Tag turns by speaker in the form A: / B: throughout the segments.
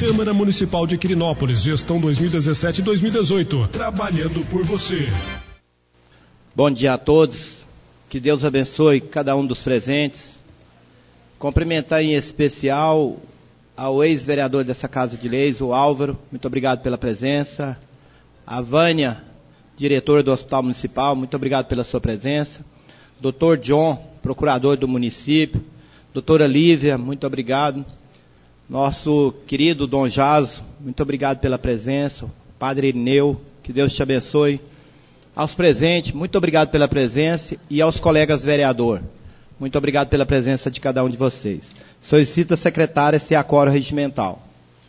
A: Câmara Municipal de Quirinópolis, gestão 2017-2018, trabalhando por você.
B: Bom dia a todos, que Deus abençoe cada um dos presentes. Cumprimentar em especial ao ex-vereador dessa Casa de Leis, o Álvaro, muito obrigado pela presença. A Vânia, diretora do Hospital Municipal, muito obrigado pela sua presença. Dr. John, procurador do município. Doutora Lívia, muito obrigado. Nosso querido Dom Jaso, muito obrigado pela presença. Padre Irineu, que Deus te abençoe. Aos presentes, muito obrigado pela presença. E aos colegas vereador, muito obrigado pela presença de cada um de vocês. Solicita a secretária se há quórum regimental.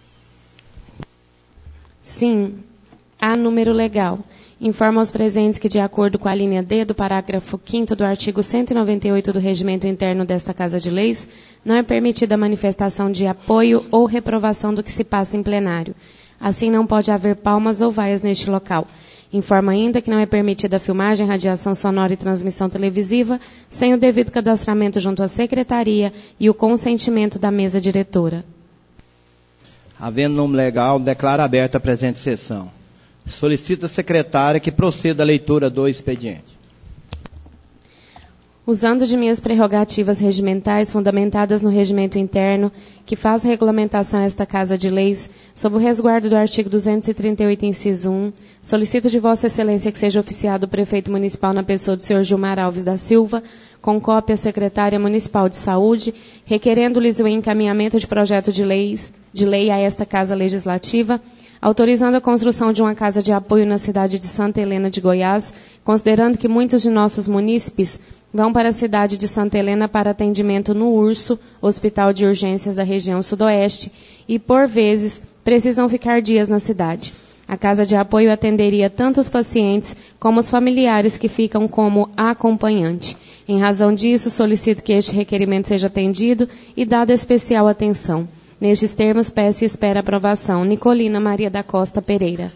C: Sim, há número legal. Informa aos presentes que, de acordo com a linha D do parágrafo 5º do artigo 198 do Regimento Interno desta Casa de Leis, não é permitida a manifestação de apoio ou reprovação do que se passa em plenário. Assim, não pode haver palmas ou vaias neste local. Informa ainda que não é permitida a filmagem, radiação sonora e transmissão televisiva sem o devido cadastramento junto à secretaria e o consentimento da mesa diretora.
B: Havendo número legal, declaro aberta a presente sessão. Solicita a secretária que proceda à leitura do expediente.
C: Usando de minhas prerrogativas regimentais fundamentadas no regimento interno, que faz regulamentação a esta Casa de Leis, sob o resguardo do artigo 238, inciso 1, solicito de Vossa Excelência que seja oficiado o prefeito municipal na pessoa do senhor Gilmar Alves da Silva, com cópia à secretária municipal de saúde, requerendo-lhes o encaminhamento de projeto de lei a esta Casa Legislativa, autorizando a construção de uma casa de apoio na cidade de Santa Helena de Goiás, considerando que muitos de nossos munícipes vão para a cidade de Santa Helena para atendimento no Urso, Hospital de Urgências da região sudoeste, e, por vezes, precisam ficar dias na cidade. A casa de apoio atenderia tanto os pacientes como os familiares que ficam como acompanhante. Em razão disso, solicito que este requerimento seja atendido e dada especial atenção. Nestes termos, peço e espero aprovação. Nicolina Maria da Costa Pereira.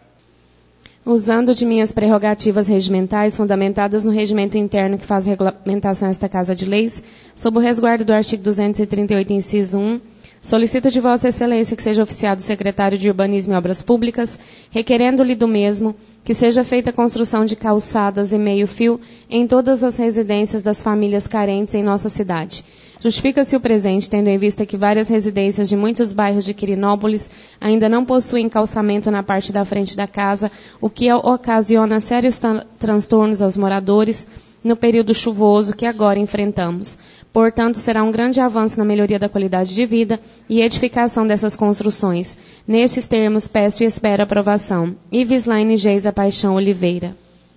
C: Usando de minhas prerrogativas regimentais, fundamentadas no regimento interno que faz regulamentação a esta Casa de Leis, sob o resguardo do artigo 238, inciso 1, solicito de Vossa Excelência que seja oficiado o secretário de Urbanismo e Obras Públicas, requerendo-lhe do mesmo que seja feita a construção de calçadas e meio-fio em todas as residências das famílias carentes em nossa cidade. Justifica-se o presente, tendo em vista que várias residências de muitos bairros de Quirinópolis ainda não possuem calçamento na parte da frente da casa, o que ocasiona sérios transtornos aos moradores no período chuvoso que agora enfrentamos. Portanto, será um grande avanço na melhoria da qualidade de vida e edificação dessas construções. Nestes termos, peço e espero aprovação. Ivislaine Geisa Paixão Oliveira.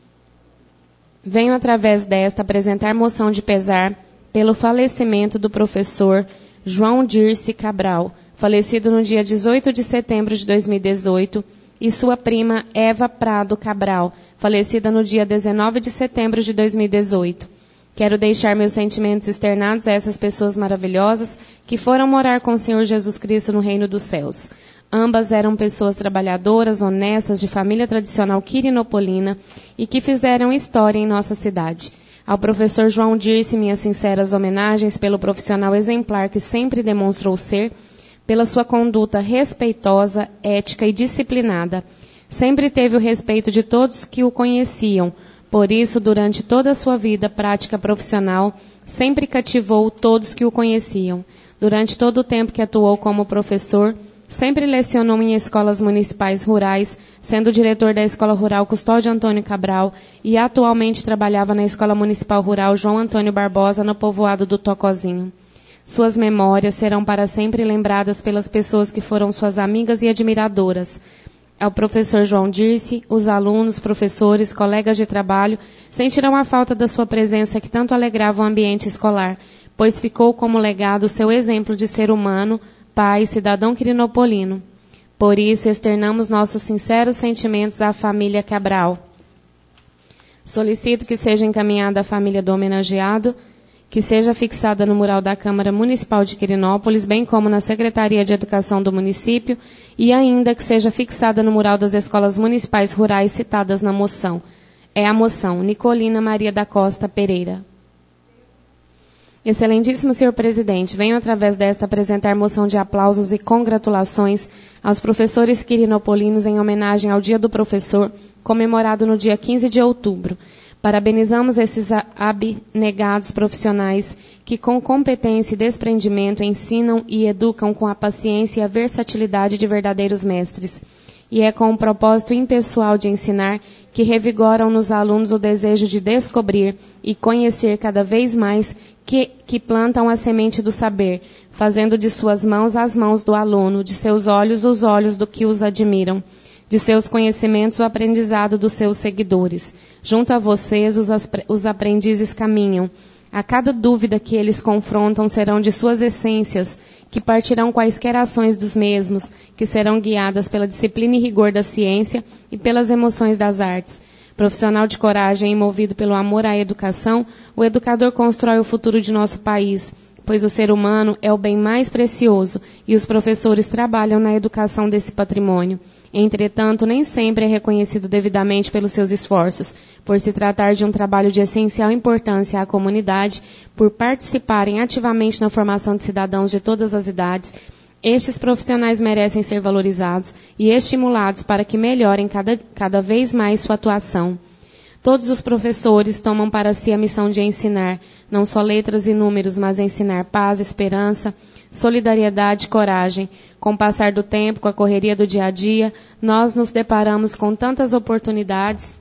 C: Venho, através desta, apresentar moção de pesar pelo falecimento do professor João Dirce Cabral, falecido no dia 18 de setembro de 2018, e sua prima Eva Prado Cabral, falecida no dia 19 de setembro de 2018. Quero deixar meus sentimentos externados a essas pessoas maravilhosas que foram morar com o Senhor Jesus Cristo no reino dos céus. Ambas eram pessoas trabalhadoras, honestas, de família tradicional quirinopolina e que fizeram história em nossa cidade. Ao professor João Dirce, minhas sinceras homenagens pelo profissional exemplar que sempre demonstrou ser, pela sua conduta respeitosa, ética e disciplinada. Sempre teve o respeito de todos que o conheciam. Por isso, durante toda a sua vida prática profissional, sempre cativou todos que o conheciam. Durante todo o tempo que atuou como professor, sempre lecionou em escolas municipais rurais, sendo diretor da Escola Rural Custódio Antônio Cabral e atualmente trabalhava na Escola Municipal Rural João Antônio Barbosa, no povoado do Tocozinho. Suas memórias serão para sempre lembradas pelas pessoas que foram suas amigas e admiradoras. Ao professor João Dirce, os alunos, professores, colegas de trabalho sentirão a falta da sua presença que tanto alegrava o ambiente escolar, pois ficou como legado seu exemplo de ser humano, pai, cidadão quirinopolino. Por isso, externamos nossos sinceros sentimentos à família Cabral. Solicito que seja encaminhada à família do homenageado, que seja fixada no mural da Câmara Municipal de Quirinópolis, bem como na Secretaria de Educação do município, e ainda que seja fixada no mural das escolas municipais rurais citadas na moção. É a moção. Nicolina Maria da Costa Pereira. Excelentíssimo senhor presidente, venho através desta apresentar moção de aplausos e congratulações aos professores quirinopolinos em homenagem ao Dia do Professor, comemorado no dia 15 de outubro. Parabenizamos esses abnegados profissionais que, com competência e desprendimento, ensinam e educam com a paciência e a versatilidade de verdadeiros mestres. E é com o propósito impessoal de ensinar que revigoram nos alunos o desejo de descobrir e conhecer cada vez mais que plantam a semente do saber, fazendo de suas mãos as mãos do aluno, de seus olhos os olhos do que os admiram, de seus conhecimentos o aprendizado dos seus seguidores. Junto a vocês os aprendizes caminham. A cada dúvida que eles confrontam serão de suas essências, que partirão quaisquer ações dos mesmos, que serão guiadas pela disciplina e rigor da ciência e pelas emoções das artes. Profissional de coragem e movido pelo amor à educação, o educador constrói o futuro de nosso país, pois o ser humano é o bem mais precioso e os professores trabalham na educação desse patrimônio. Entretanto, nem sempre é reconhecido devidamente pelos seus esforços, por se tratar de um trabalho de essencial importância à comunidade, por participarem ativamente na formação de cidadãos de todas as idades. Estes profissionais merecem ser valorizados e estimulados para que melhorem cada vez mais sua atuação. Todos os professores tomam para si a missão de ensinar, não só letras e números, mas ensinar paz, esperança, solidariedade e coragem. Com o passar do tempo, com a correria do dia a dia, nós nos deparamos com tantas oportunidades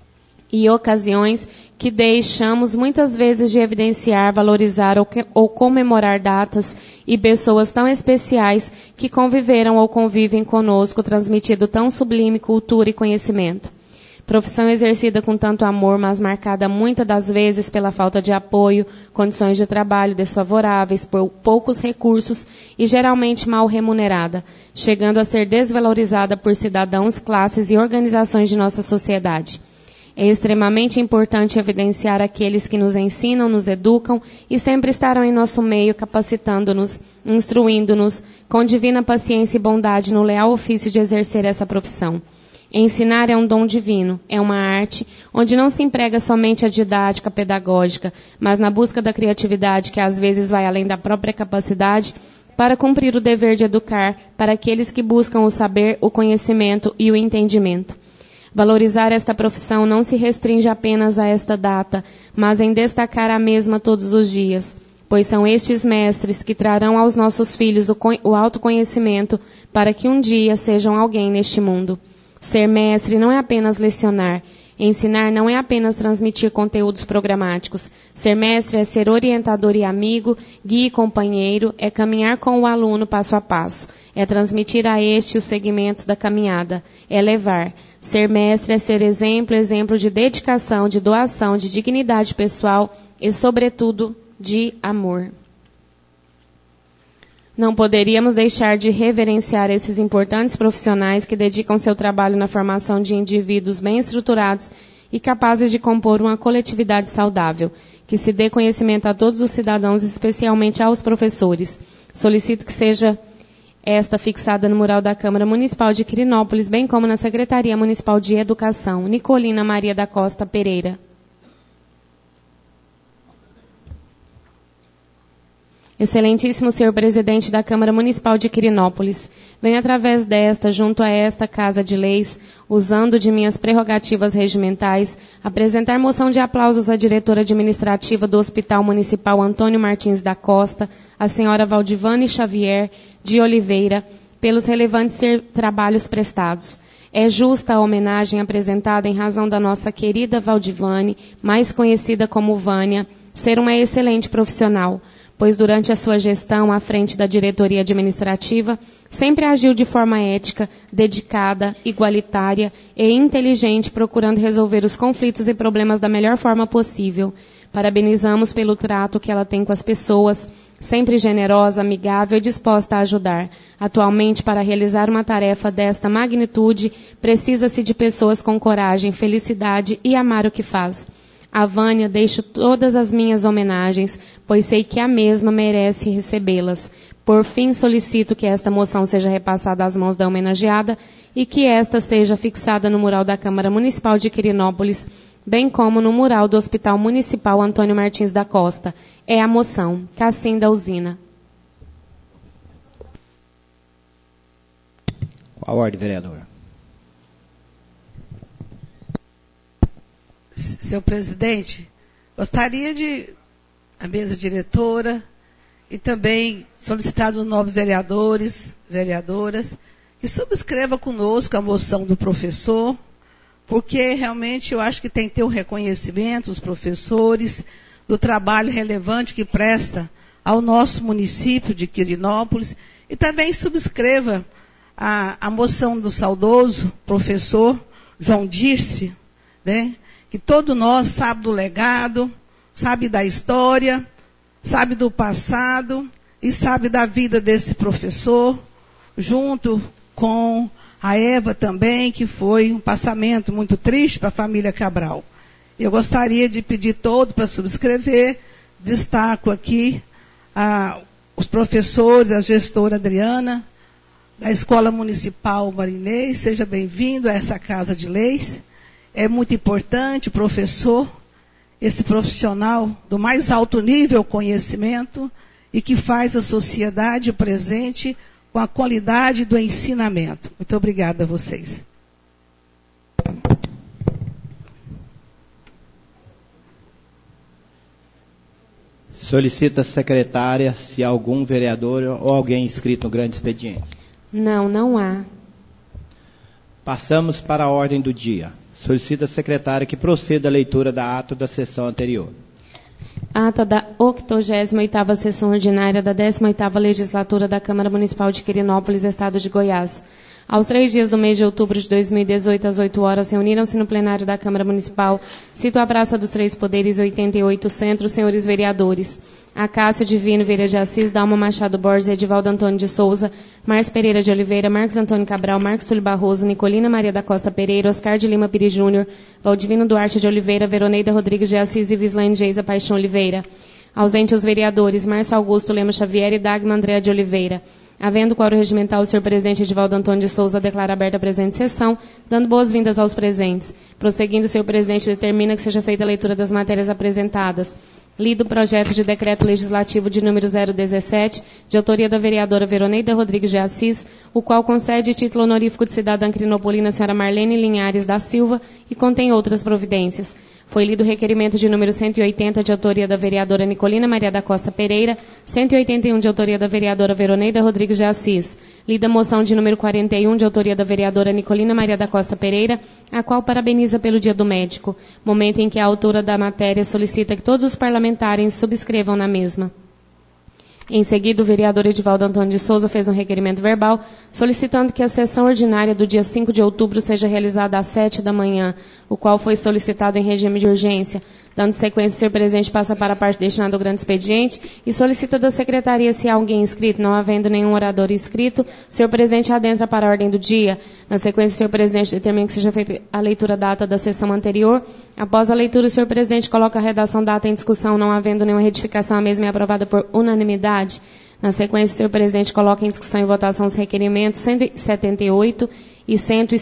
C: e ocasiões que deixamos muitas vezes de evidenciar, valorizar ou comemorar datas e pessoas tão especiais que conviveram ou convivem conosco, transmitindo tão sublime cultura e conhecimento. Profissão exercida com tanto amor, mas marcada muitas das vezes pela falta de apoio, condições de trabalho desfavoráveis, por poucos recursos e geralmente mal remunerada, chegando a ser desvalorizada por cidadãos, classes e organizações de nossa sociedade. É extremamente importante evidenciar aqueles que nos ensinam, nos educam e sempre estarão em nosso meio, capacitando-nos, instruindo-nos, com divina paciência e bondade no leal ofício de exercer essa profissão. Ensinar é um dom divino, é uma arte onde não se emprega somente a didática pedagógica, mas na busca da criatividade que às vezes vai além da própria capacidade para cumprir o dever de educar para aqueles que buscam o saber, o conhecimento e o entendimento. Valorizar esta profissão não se restringe apenas a esta data, mas em destacar a mesma todos os dias, pois são estes mestres que trarão aos nossos filhos o autoconhecimento para que um dia sejam alguém neste mundo. Ser mestre não é apenas lecionar. Ensinar não é apenas transmitir conteúdos programáticos. Ser mestre é ser orientador e amigo, guia e companheiro, é caminhar com o aluno passo a passo, é transmitir a este os segmentos da caminhada, é levar. Ser mestre é ser exemplo de dedicação, de doação, de dignidade pessoal e, sobretudo, de amor. Não poderíamos deixar de reverenciar esses importantes profissionais que dedicam seu trabalho na formação de indivíduos bem estruturados e capazes de compor uma coletividade saudável, que se dê conhecimento a todos os cidadãos, especialmente aos professores. Solicito que seja esta fixada no mural da Câmara Municipal de Quirinópolis, bem como na Secretaria Municipal de Educação. Nicolina Maria da Costa Pereira. Excelentíssimo senhor presidente da Câmara Municipal de Quirinópolis, venho através desta, junto a esta Casa de Leis, usando de minhas prerrogativas regimentais, apresentar moção de aplausos à diretora administrativa do Hospital Municipal Antônio Martins da Costa, a senhora Valdivane Xavier de Oliveira, pelos relevantes trabalhos prestados. É justa a homenagem apresentada em razão da nossa querida Valdivane, mais conhecida como Vânia, ser uma excelente profissional, pois durante a sua gestão à frente da diretoria administrativa, sempre agiu de forma ética, dedicada, igualitária e inteligente, procurando resolver os conflitos e problemas da melhor forma possível. Parabenizamos pelo trato que ela tem com as pessoas, sempre generosa, amigável e disposta a ajudar. Atualmente, para realizar uma tarefa desta magnitude, precisa-se de pessoas com coragem, felicidade e amar o que faz. A Vânia deixo todas as minhas homenagens, pois sei que a mesma merece recebê-las. Por fim, solicito que esta moção seja repassada às mãos da homenageada e que esta seja fixada no mural da Câmara Municipal de Quirinópolis, bem como no mural do Hospital Municipal Antônio Martins da Costa. É a moção. Cassim da Usina.
B: Qual a ordem, vereador?
D: Senhor presidente, gostaria de a mesa diretora e também solicitar dos nobres vereadores, vereadoras, que subscreva conosco a moção do professor, porque realmente eu acho que tem que ter um reconhecimento, os professores, do trabalho relevante que presta ao nosso município de Quirinópolis, e também subscreva a moção do saudoso professor João Dirce, né, que todo nós sabe do legado, sabe da história, sabe do passado e sabe da vida desse professor, junto com a Eva também, que foi um passamento muito triste para a família Cabral. Eu gostaria de pedir todo para subscrever, destaco aqui os professores, a gestora Adriana, da Escola Municipal Marinês, seja bem-vindo a essa Casa de Leis. É muito importante, professor, esse profissional do mais alto nível conhecimento e que faz a sociedade presente com a qualidade do ensinamento. Muito obrigada a vocês.
B: Solicita a secretária se há algum vereador ou alguém inscrito no grande expediente.
C: Não, não há.
B: Passamos para a ordem do dia. Solicita a secretária que proceda a leitura da ata da sessão anterior.
C: Ata da 88ª Sessão Ordinária da 18ª Legislatura da Câmara Municipal de Quirinópolis, Estado de Goiás. Aos 3 dias do mês de outubro de 2018, às 8 horas, reuniram-se no plenário da Câmara Municipal, sito a Praça dos Três Poderes, 88 Centro, senhores vereadores: Acácio Divino Vieira de Assis, Dalma Machado Borges, Edivaldo Antônio de Souza, Márcio Pereira de Oliveira, Marcos Antônio Cabral, Marcos Túlio Barroso, Nicolina Maria da Costa Pereira, Oscar de Lima Pires Júnior, Valdivino Duarte de Oliveira, Veroneida Rodrigues de Assis e Vislaine Geisa Paixão Oliveira. Ausente os vereadores Márcio Augusto Lemos Xavier e Dagmar Andréa de Oliveira. Havendo quórum regimental, o senhor presidente Edivaldo Antônio de Souza declara aberta a presente sessão, dando boas-vindas aos presentes. Prosseguindo, o senhor presidente determina que seja feita a leitura das matérias apresentadas. Lido o projeto de decreto legislativo de número 017, de autoria da vereadora Veroneida Rodrigues de Assis, o qual concede título honorífico de cidadã crinopolina à senhora Marlene Linhares da Silva e contém outras providências. Foi lido o requerimento de número 180, de autoria da vereadora Nicolina Maria da Costa Pereira, 181, de autoria da vereadora Veroneida Rodrigues de Assis. Lida a moção de número 41, de autoria da vereadora Nicolina Maria da Costa Pereira, a qual parabeniza pelo Dia do Médico, momento em que a autora da matéria solicita que todos os parlamentares subscrevam na mesma. Em seguida, o vereador Edivaldo Antônio de Souza fez um requerimento verbal, solicitando que a sessão ordinária do dia 5 de outubro seja realizada às 7 da manhã, o qual foi solicitado em regime de urgência. Dando sequência, o senhor presidente passa para a parte destinada ao grande expediente e solicita da secretaria se há alguém inscrito. Não havendo nenhum orador inscrito, o senhor presidente adentra para a ordem do dia. Na sequência, o senhor presidente determina que seja feita a leitura da ata da sessão anterior. Após a leitura, o senhor presidente coloca a redação da ata em discussão, não havendo nenhuma retificação, a mesma é aprovada por unanimidade. Na sequência, o senhor presidente coloca em discussão e votação os requerimentos 178 e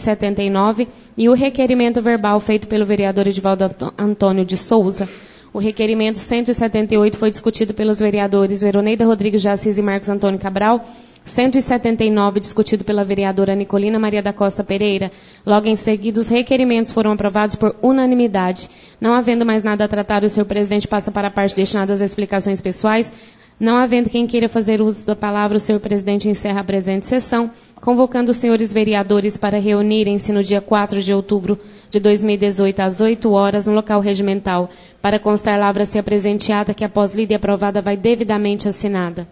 C: 179 e o requerimento verbal feito pelo vereador Edivaldo Antônio de Souza. O requerimento 178 foi discutido pelos vereadores Veroneida Rodrigues de Assis e Marcos Antônio Cabral. 179, discutido pela vereadora Nicolina Maria da Costa Pereira. Logo em seguida, os requerimentos foram aprovados por unanimidade. Não havendo mais nada a tratar, o senhor presidente passa para a parte destinada às explicações pessoais. Não havendo quem queira fazer uso da palavra, o senhor presidente encerra a presente sessão, convocando os senhores vereadores para reunirem-se no dia 4 de outubro de 2018, às 8 horas, no local regimental. Para constar, lavra-se a presente ata, que após lida e aprovada vai devidamente assinada.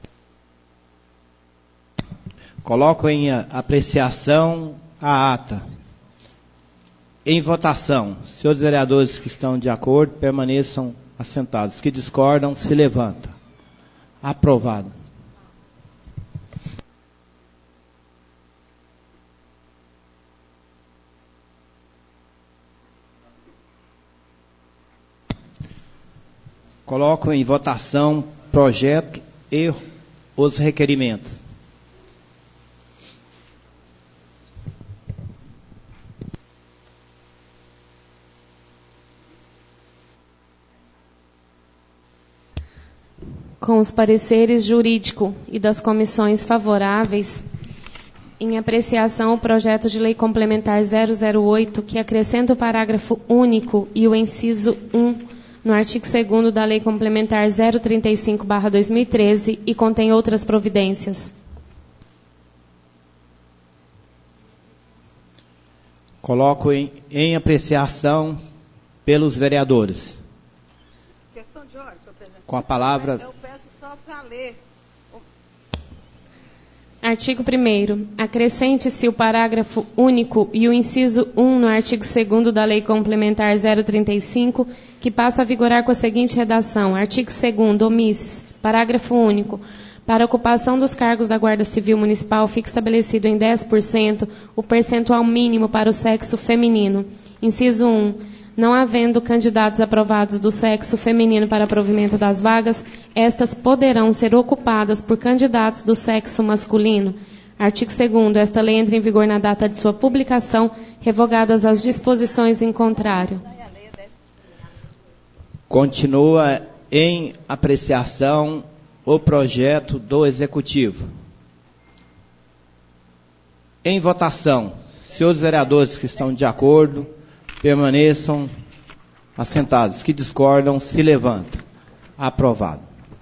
B: Coloco em apreciação a ata. Em votação, senhores vereadores que estão de acordo, permaneçam assentados. Que discordam, se levantam. Aprovado. Coloco em votação projeto e os requerimentos.
C: Com os pareceres jurídico e das comissões favoráveis, em apreciação o projeto de lei complementar 008, que acrescenta o parágrafo único e o inciso 1 no artigo 2º da lei complementar 035/2013 e contém outras providências.
B: Coloco em apreciação pelos vereadores.
D: Questão de ordem, senhor presidente.
B: Com a palavra...
D: Eu peço só para ler.
C: Artigo 1º. Acrescente-se o parágrafo único e o inciso 1 no artigo 2º da Lei Complementar 035, que passa a vigorar com a seguinte redação. Artigo 2º. Omisses. Parágrafo único. Para a ocupação dos cargos da Guarda Civil Municipal, fica estabelecido em 10% o percentual mínimo para o sexo feminino. Inciso 1. Não havendo candidatos aprovados do sexo feminino para provimento das vagas, estas poderão ser ocupadas por candidatos do sexo masculino. Artigo 2º. Esta lei entra em vigor na data de sua publicação, revogadas as disposições em contrário.
B: Continua em apreciação o projeto do Executivo. Em votação, senhores vereadores que estão de acordo, permaneçam assentados. Que discordam, se levantem. Aprovado.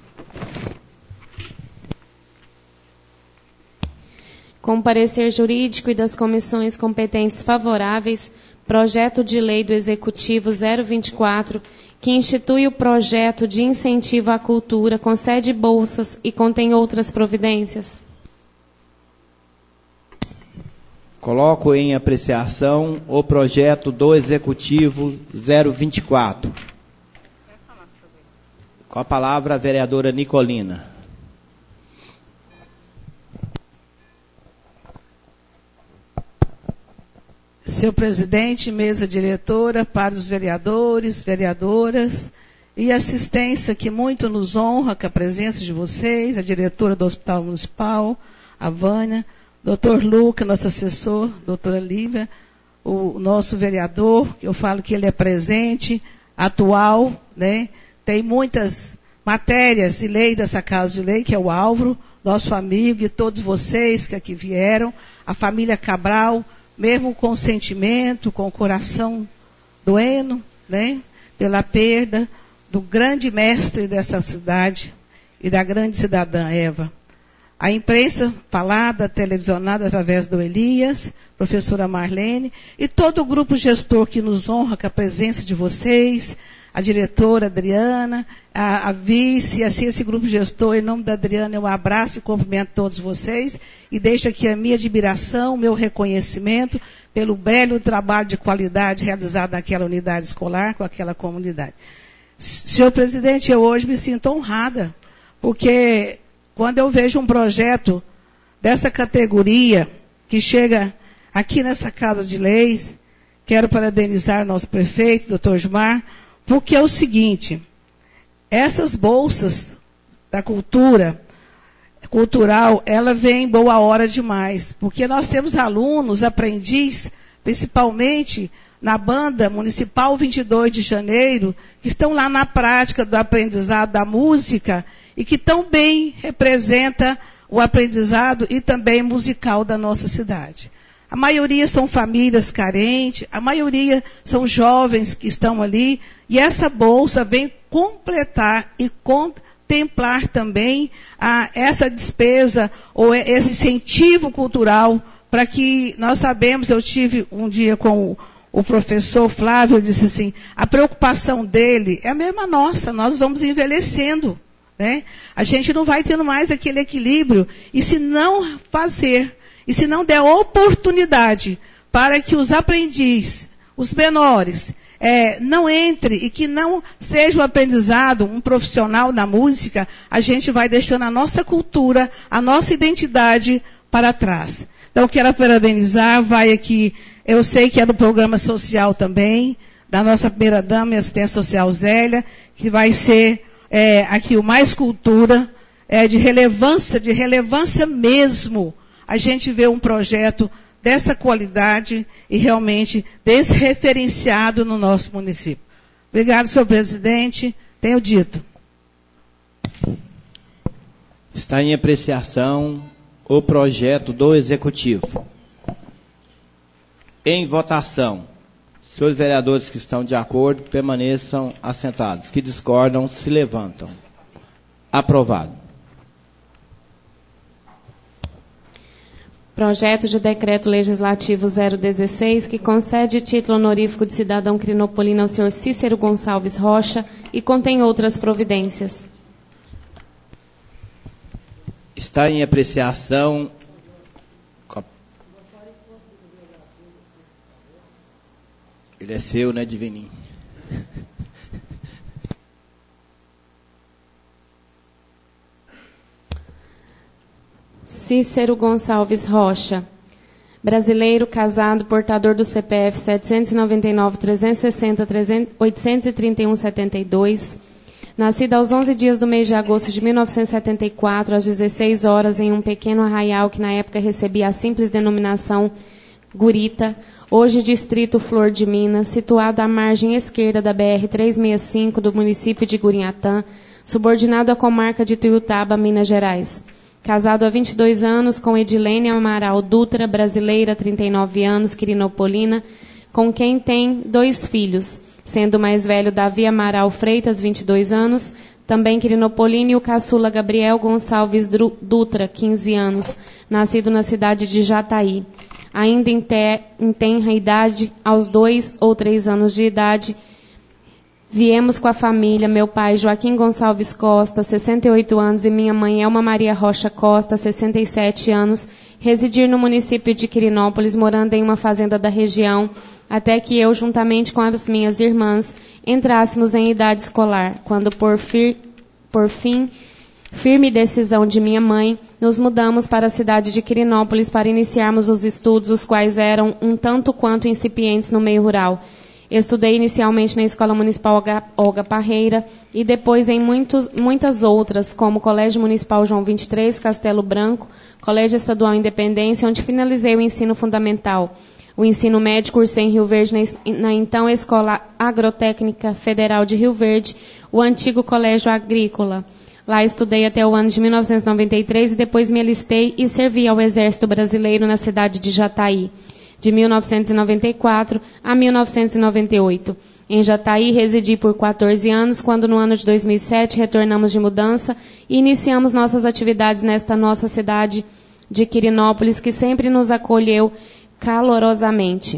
C: Com parecer jurídico e das comissões competentes favoráveis, projeto de lei do Executivo 024, que institui o projeto de incentivo à cultura, concede bolsas e contém outras providências.
B: Coloco em apreciação o projeto do Executivo 024. Com a palavra a vereadora Nicolina.
D: Senhor presidente, mesa diretora, para os vereadores, vereadoras e assistência que muito nos honra com a presença de vocês, a diretora do Hospital Municipal, a Vânia, doutor Luca, nosso assessor, doutora Lívia, o nosso vereador, eu falo que ele é presente, atual, né? Tem muitas matérias e lei dessa casa de lei, que é o Álvaro, nosso amigo, e todos vocês que aqui vieram, a família Cabral, mesmo com sentimento, com o coração doendo, né? Pela perda do grande mestre dessa cidade e da grande cidadã Eva. A imprensa falada, televisionada através do Elias, professora Marlene, e todo o grupo gestor que nos honra com a presença de vocês, a diretora Adriana, a vice, assim esse grupo gestor, em nome da Adriana, eu abraço e cumprimento todos vocês, e deixo aqui a minha admiração, o meu reconhecimento pelo belo trabalho de qualidade realizado naquela unidade escolar, com aquela comunidade. Senhor presidente, eu hoje me sinto honrada, porque quando eu vejo um projeto dessa categoria, que chega aqui nessa Casa de Leis, quero parabenizar nosso prefeito, doutor Gilmar, porque é o seguinte, essas bolsas da cultural, ela vem em boa hora demais, porque nós temos alunos, aprendiz, principalmente na banda municipal 22 de janeiro, que estão lá na prática do aprendizado da música e que tão bem representa o aprendizado e também musical da nossa cidade. A maioria são famílias carentes, a maioria são jovens que estão ali, e essa bolsa vem completar e contemplar também essa despesa ou esse incentivo cultural para que nós sabemos, eu tive um dia com o professor Flávio, ele disse assim, a preocupação dele é a mesma nossa, nós vamos envelhecendo, né? A gente não vai tendo mais aquele equilíbrio, e se não fazer, e se não der oportunidade para que os aprendizes, os menores, não entre e que não seja um aprendizado, um profissional da música, a gente vai deixando a nossa cultura, a nossa identidade para trás. Então, quero parabenizar, vai aqui, eu sei que é do programa social também, da nossa primeira-dama e assistência social Zélia, que vai ser aqui o Mais Cultura, de relevância mesmo, a gente vê um projeto dessa qualidade e realmente desreferenciado no nosso município. Obrigado, senhor presidente. Tenho dito.
B: Está em apreciação o projeto do Executivo. Em votação. Senhores vereadores que estão de acordo, permaneçam assentados. Que discordam, se levantam. Aprovado.
C: Projeto de Decreto Legislativo 016, que concede título honorífico de cidadão crinopolino ao senhor Cícero Gonçalves Rocha e contém outras providências.
B: Está em apreciação... Ele é seu, né, Divininho?
C: Cícero Gonçalves Rocha, brasileiro, casado, portador do CPF 799-360-831-72, nascido aos 11 dias do mês de agosto de 1974, às 16 horas, em um pequeno arraial que na época recebia a simples denominação Gurita, hoje distrito Flor de Minas, situado à margem esquerda da BR-365 do município de Gurinhatã, subordinado à comarca de Tuiutaba, Minas Gerais. Casado há 22 anos com Edilene Amaral Dutra, brasileira, 39 anos, quirinopolina, com quem tem 2 filhos, sendo o mais velho Davi Amaral Freitas, 22 anos, também quirinopolino, e o caçula Gabriel Gonçalves Dutra, 15 anos, nascido na cidade de Jataí. Ainda em tenra idade, aos 2 ou 3 anos de idade, viemos com a família, meu pai Joaquim Gonçalves Costa, 68 anos, e minha mãe Elma Maria Rocha Costa, 67 anos, residir no município de Quirinópolis, morando em uma fazenda da região, até que eu, juntamente com as minhas irmãs, entrássemos em idade escolar, quando por fim, firme decisão de minha mãe, nos mudamos para a cidade de Quirinópolis para iniciarmos os estudos, os quais eram um tanto quanto incipientes no meio rural. Estudei inicialmente na Escola Municipal Olga Parreira e depois em muitas outras, como Colégio Municipal João 23, Castelo Branco, Colégio Estadual Independência, onde finalizei o ensino fundamental. O ensino médio cursei em Rio Verde, na então Escola Agrotécnica Federal de Rio Verde, o antigo Colégio Agrícola. Lá estudei até o ano de 1993 e depois me alistei e servi ao Exército Brasileiro na cidade de Jataí, de 1994 a 1998. Em Jataí residi por 14 anos, quando no ano de 2007 retornamos de mudança e iniciamos nossas atividades nesta nossa cidade de Quirinópolis, que sempre nos acolheu calorosamente.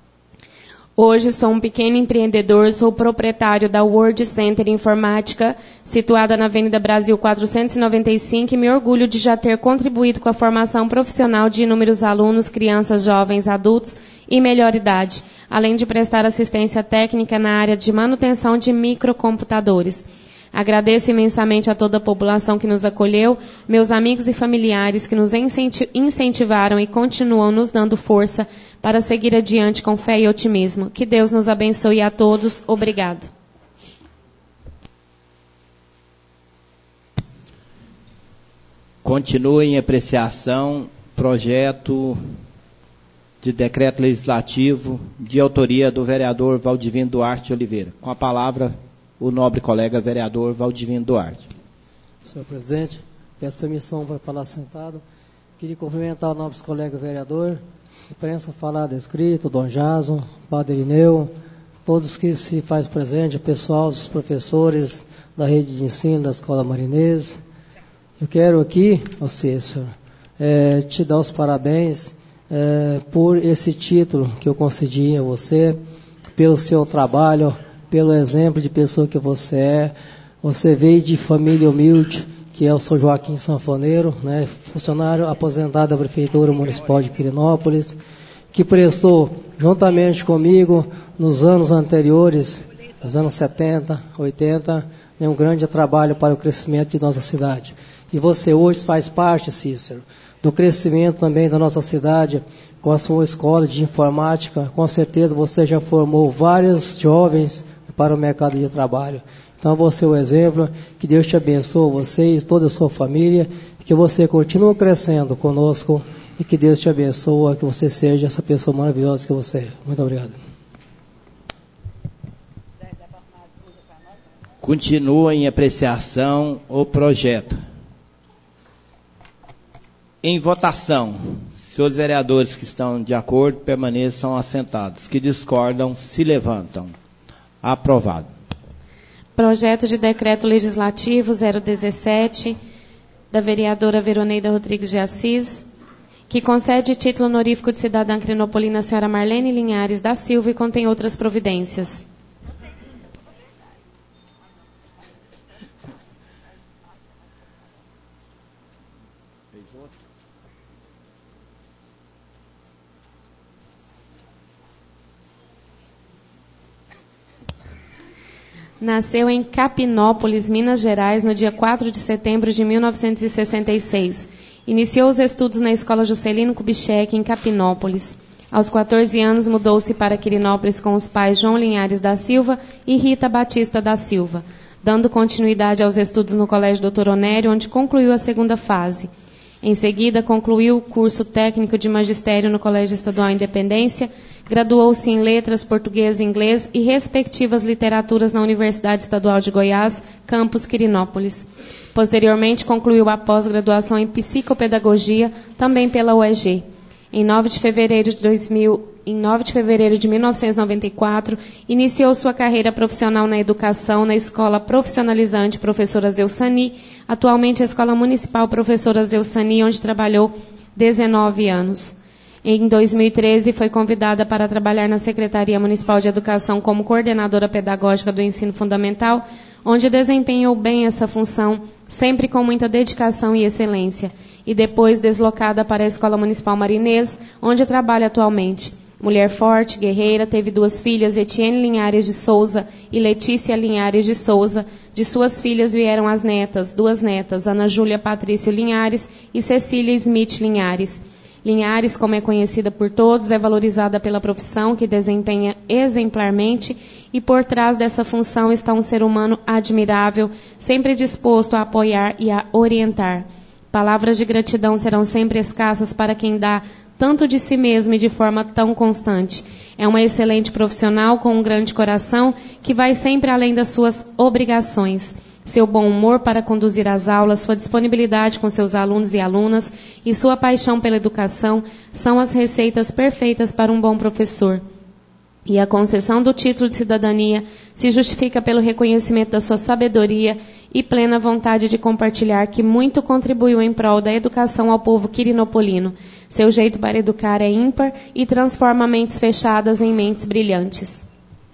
C: Hoje sou um pequeno empreendedor, sou proprietário da World Center Informática, situada na Avenida Brasil 495, e me orgulho de já ter contribuído com a formação profissional de inúmeros alunos, crianças, jovens, adultos e melhor idade, além de prestar assistência técnica na área de manutenção de microcomputadores. Agradeço imensamente a toda a população que nos acolheu, meus amigos e familiares que nos incentivaram e continuam nos dando força para seguir adiante com fé e otimismo. Que Deus nos abençoe a todos. Obrigado.
B: Continua em apreciação projeto de decreto legislativo de autoria do vereador Valdivino Duarte Oliveira. Com a palavra, o nobre colega vereador Valdivino Duarte.
E: Senhor presidente, peço permissão para falar sentado. Queria cumprimentar o nobre colega vereador, imprensa falada escrito, Dom Jason, Padre Irineu, todos que se faz presente, o pessoal, os professores da rede de ensino da Escola Marinês. Eu quero aqui, Cícero, te dar os parabéns por esse título que eu concedi a você, pelo seu trabalho, pelo exemplo de pessoa que você é. Você veio de família humilde, que é o São Joaquim Sanfoneiro, né, funcionário aposentado da Prefeitura Municipal de Quirinópolis, que prestou, juntamente comigo, nos anos anteriores, nos anos 70, 80, um grande trabalho para o crescimento de nossa cidade. E você hoje faz parte, Cícero, do crescimento também da nossa cidade, com a sua escola de informática. Com certeza você já formou vários jovens para o mercado de trabalho. Então você é o exemplo. Que Deus te abençoe, você e toda a sua família, que você continue crescendo conosco e que Deus te abençoe, que você seja essa pessoa maravilhosa que você é. Muito obrigado.
B: Continua em apreciação o projeto. Em votação, senhores vereadores que estão de acordo, permaneçam assentados. Que discordam, se levantam. Aprovado.
C: Projeto de Decreto Legislativo 017, da vereadora Veroneida Rodrigues de Assis, que concede título honorífico de cidadã crinopolina à senhora Marlene Linhares da Silva e contém outras providências. Nasceu em Capinópolis, Minas Gerais, no dia 4 de setembro de 1966. Iniciou os estudos na Escola Juscelino Kubitschek, em Capinópolis. Aos 14 anos, mudou-se para Quirinópolis com os pais João Linhares da Silva e Rita Batista da Silva, dando continuidade aos estudos no Colégio Dr. Onério, onde concluiu a segunda fase. Em seguida, concluiu o curso técnico de magistério no Colégio Estadual Independência, graduou-se em letras, português e inglês e respectivas literaturas na Universidade Estadual de Goiás, campus Quirinópolis. Posteriormente, concluiu a pós-graduação em psicopedagogia, também pela UEG. Em 9 de fevereiro de 1994, iniciou sua carreira profissional na educação na Escola Profissionalizante Professora Zeussani, atualmente a Escola Municipal Professora Zeussani, onde trabalhou 19 anos. Em 2013, foi convidada para trabalhar na Secretaria Municipal de Educação como coordenadora pedagógica do ensino fundamental, onde desempenhou bem essa função, sempre com muita dedicação e excelência, e depois deslocada para a Escola Municipal Marinês, onde trabalha atualmente. Mulher forte, guerreira, teve 2 filhas, Etienne Linhares de Souza e Letícia Linhares de Souza. De suas filhas vieram as netas, 2 netas, Ana Júlia Patrício Linhares e Cecília Smith Linhares. Linhares, como é conhecida por todos, é valorizada pela profissão que desempenha exemplarmente e por trás dessa função está um ser humano admirável, sempre disposto a apoiar e a orientar. Palavras de gratidão serão sempre escassas para quem dá tanto de si mesmo e de forma tão constante. É uma excelente profissional com um grande coração que vai sempre além das suas obrigações. Seu bom humor para conduzir as aulas, sua disponibilidade com seus alunos e alunas e sua paixão pela educação são as receitas perfeitas para um bom professor. E a concessão do título de cidadania se justifica pelo reconhecimento da sua sabedoria e plena vontade de compartilhar que muito contribuiu em prol da educação ao povo quirinopolino. Seu jeito para educar é ímpar e transforma mentes fechadas em mentes brilhantes.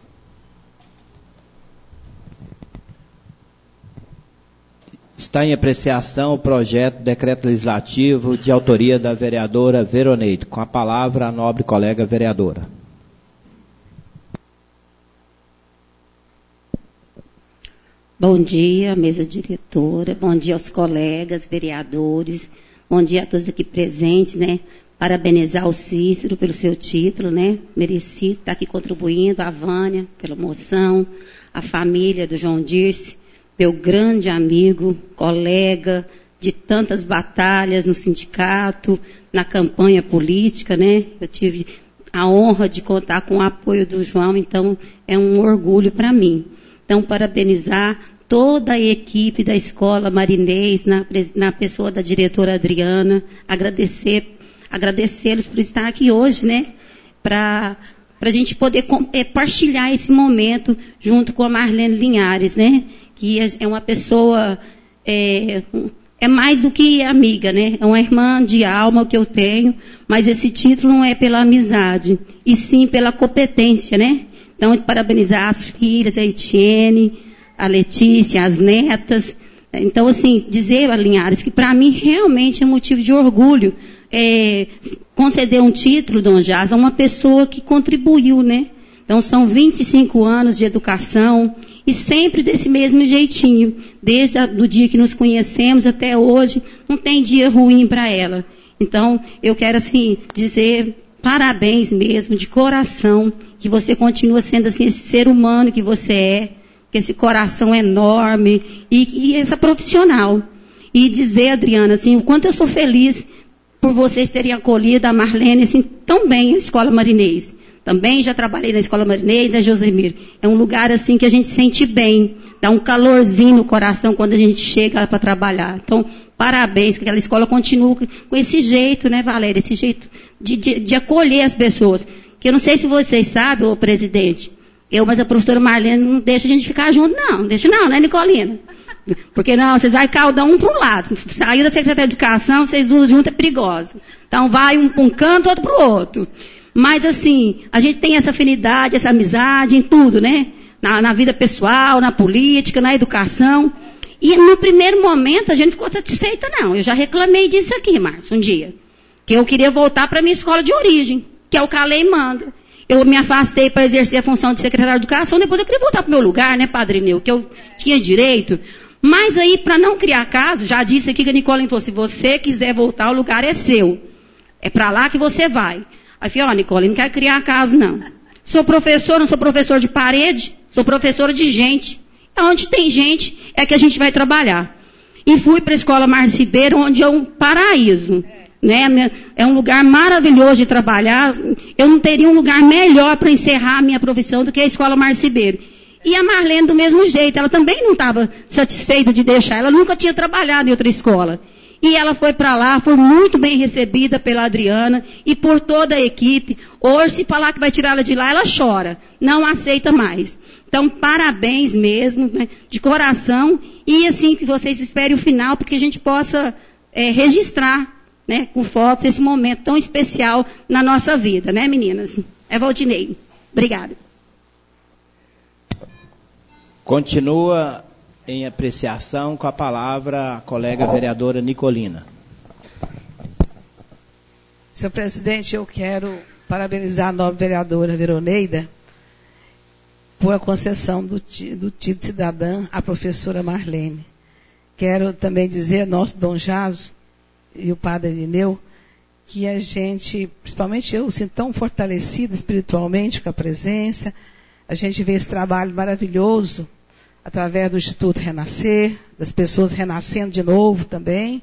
B: Está em apreciação o projeto de decreto legislativo de autoria da vereadora Veroneida. Com a palavra, a nobre colega vereadora.
F: Bom dia, mesa diretora, bom dia aos colegas, vereadores, bom dia a todos aqui presentes, né? Parabenizar o Cícero pelo seu título, né? Merecido estar aqui contribuindo, a Vânia pela moção, a família do João Dirce, meu grande amigo, colega de tantas batalhas no sindicato, na campanha política, né? Eu tive a honra de contar com o apoio do João, então é um orgulho para mim. Então, parabenizar toda a equipe da Escola Marinês, na pessoa da diretora Adriana, agradecê-los por estar aqui hoje, né? Para a gente poder partilhar esse momento junto com a Marlene Linhares, né? Que é uma pessoa, é mais do que amiga, né? É uma irmã de alma que eu tenho, mas esse título não é pela amizade, e sim pela competência, né? Então, parabenizar as filhas, a Etienne, a Letícia, as netas. Então, assim, dizer a Linhares que para mim realmente é motivo de orgulho conceder um título, Dom Jaz, a uma pessoa que contribuiu, né? Então, são 25 anos de educação e sempre desse mesmo jeitinho. Desde o dia que nos conhecemos até hoje, não tem dia ruim para ela. Então, eu quero, assim, dizer parabéns mesmo, de coração, que você continua sendo assim, esse ser humano que você é, que esse coração enorme e essa profissional. E dizer, Adriana, assim, o quanto eu sou feliz por vocês terem acolhido a Marlene, assim, tão bem na Escola Marinês. Também já trabalhei na Escola Marinês, a Josemir. É um lugar, assim, que a gente sente bem, dá um calorzinho no coração quando a gente chega para trabalhar. Então, parabéns, que aquela escola continue com esse jeito, né, Valéria? Esse jeito de acolher as pessoas. Que eu não sei se vocês sabem, ô presidente, mas a professora Marlene não deixa a gente ficar junto, não deixa não, né, Nicolina? Porque não, vocês vão cada um para um lado. Sair da Secretaria de Educação, vocês duas juntas é perigoso. Então vai um para um canto, outro para o outro. Mas assim, a gente tem essa afinidade, essa amizade em tudo, né? Na vida pessoal, na política, na educação. E no primeiro momento a gente ficou satisfeita, não. Eu já reclamei disso aqui, Márcio, um dia. Que eu queria voltar para a minha escola de origem, que é o que a lei manda. Eu me afastei para exercer a função de secretário de educação, depois eu queria voltar para o meu lugar, né, Padre Neu, que eu tinha direito. Mas aí, para não criar caso, já disse aqui que a Nicolina falou, se você quiser voltar, o lugar é seu. É para lá que você vai. Aí eu falei, Nicolina, não quero criar caso, não. Sou professora, não sou professor de parede, sou professora de gente. Onde tem gente, é que a gente vai trabalhar. E fui para a Escola Márcio Ribeiro, onde é um paraíso. Né? É um lugar maravilhoso de trabalhar. Eu não teria um lugar melhor para encerrar a minha profissão do que a Escola Márcio Ribeiro. E a Marlene do mesmo jeito, ela também não estava satisfeita de deixar, ela nunca tinha trabalhado em outra escola. E ela foi para lá, foi muito bem recebida pela Adriana e por toda a equipe. Hoje, se falar que vai tirá-la de lá, ela chora, não aceita mais. Então, parabéns mesmo, né, de coração, e assim que vocês esperem o final, porque a gente possa registrar, né, com fotos esse momento tão especial na nossa vida, né, meninas? É Valdinei. Obrigada.
B: Continua em apreciação com a palavra a colega vereadora Nicolina.
D: Senhor presidente, eu quero parabenizar a nova vereadora Veroneida por a concessão do título de cidadã à professora Marlene. Quero também dizer ao nosso Dom Jaso e o Padre Irineu que a gente, principalmente eu, sinto tão fortalecida espiritualmente com a presença. A gente vê esse trabalho maravilhoso através do Instituto Renascer, das pessoas renascendo de novo também.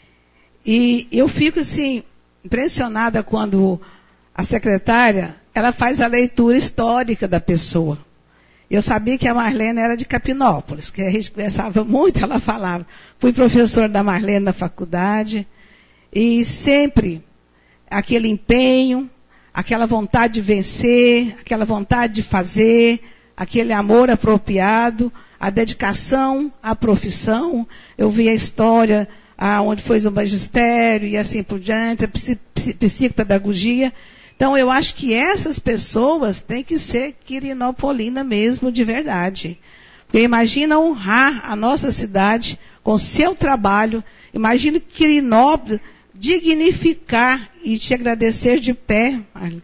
D: E eu fico, assim, impressionada quando a secretária, ela faz a leitura histórica da pessoa. Eu sabia que a Marlene era de Capinópolis, que a gente conversava muito, ela falava. Fui professora da Marlene na faculdade, e sempre aquele empenho, aquela vontade de vencer, aquela vontade de fazer, aquele amor apropriado, a dedicação à profissão. Eu vi a história onde foi o magistério e assim por diante, a psicopedagogia. Então, eu acho que essas pessoas têm que ser quirinopolina mesmo, de verdade. Porque imagina honrar a nossa cidade com seu trabalho. Imagina Quirinópolis dignificar e te agradecer de pé.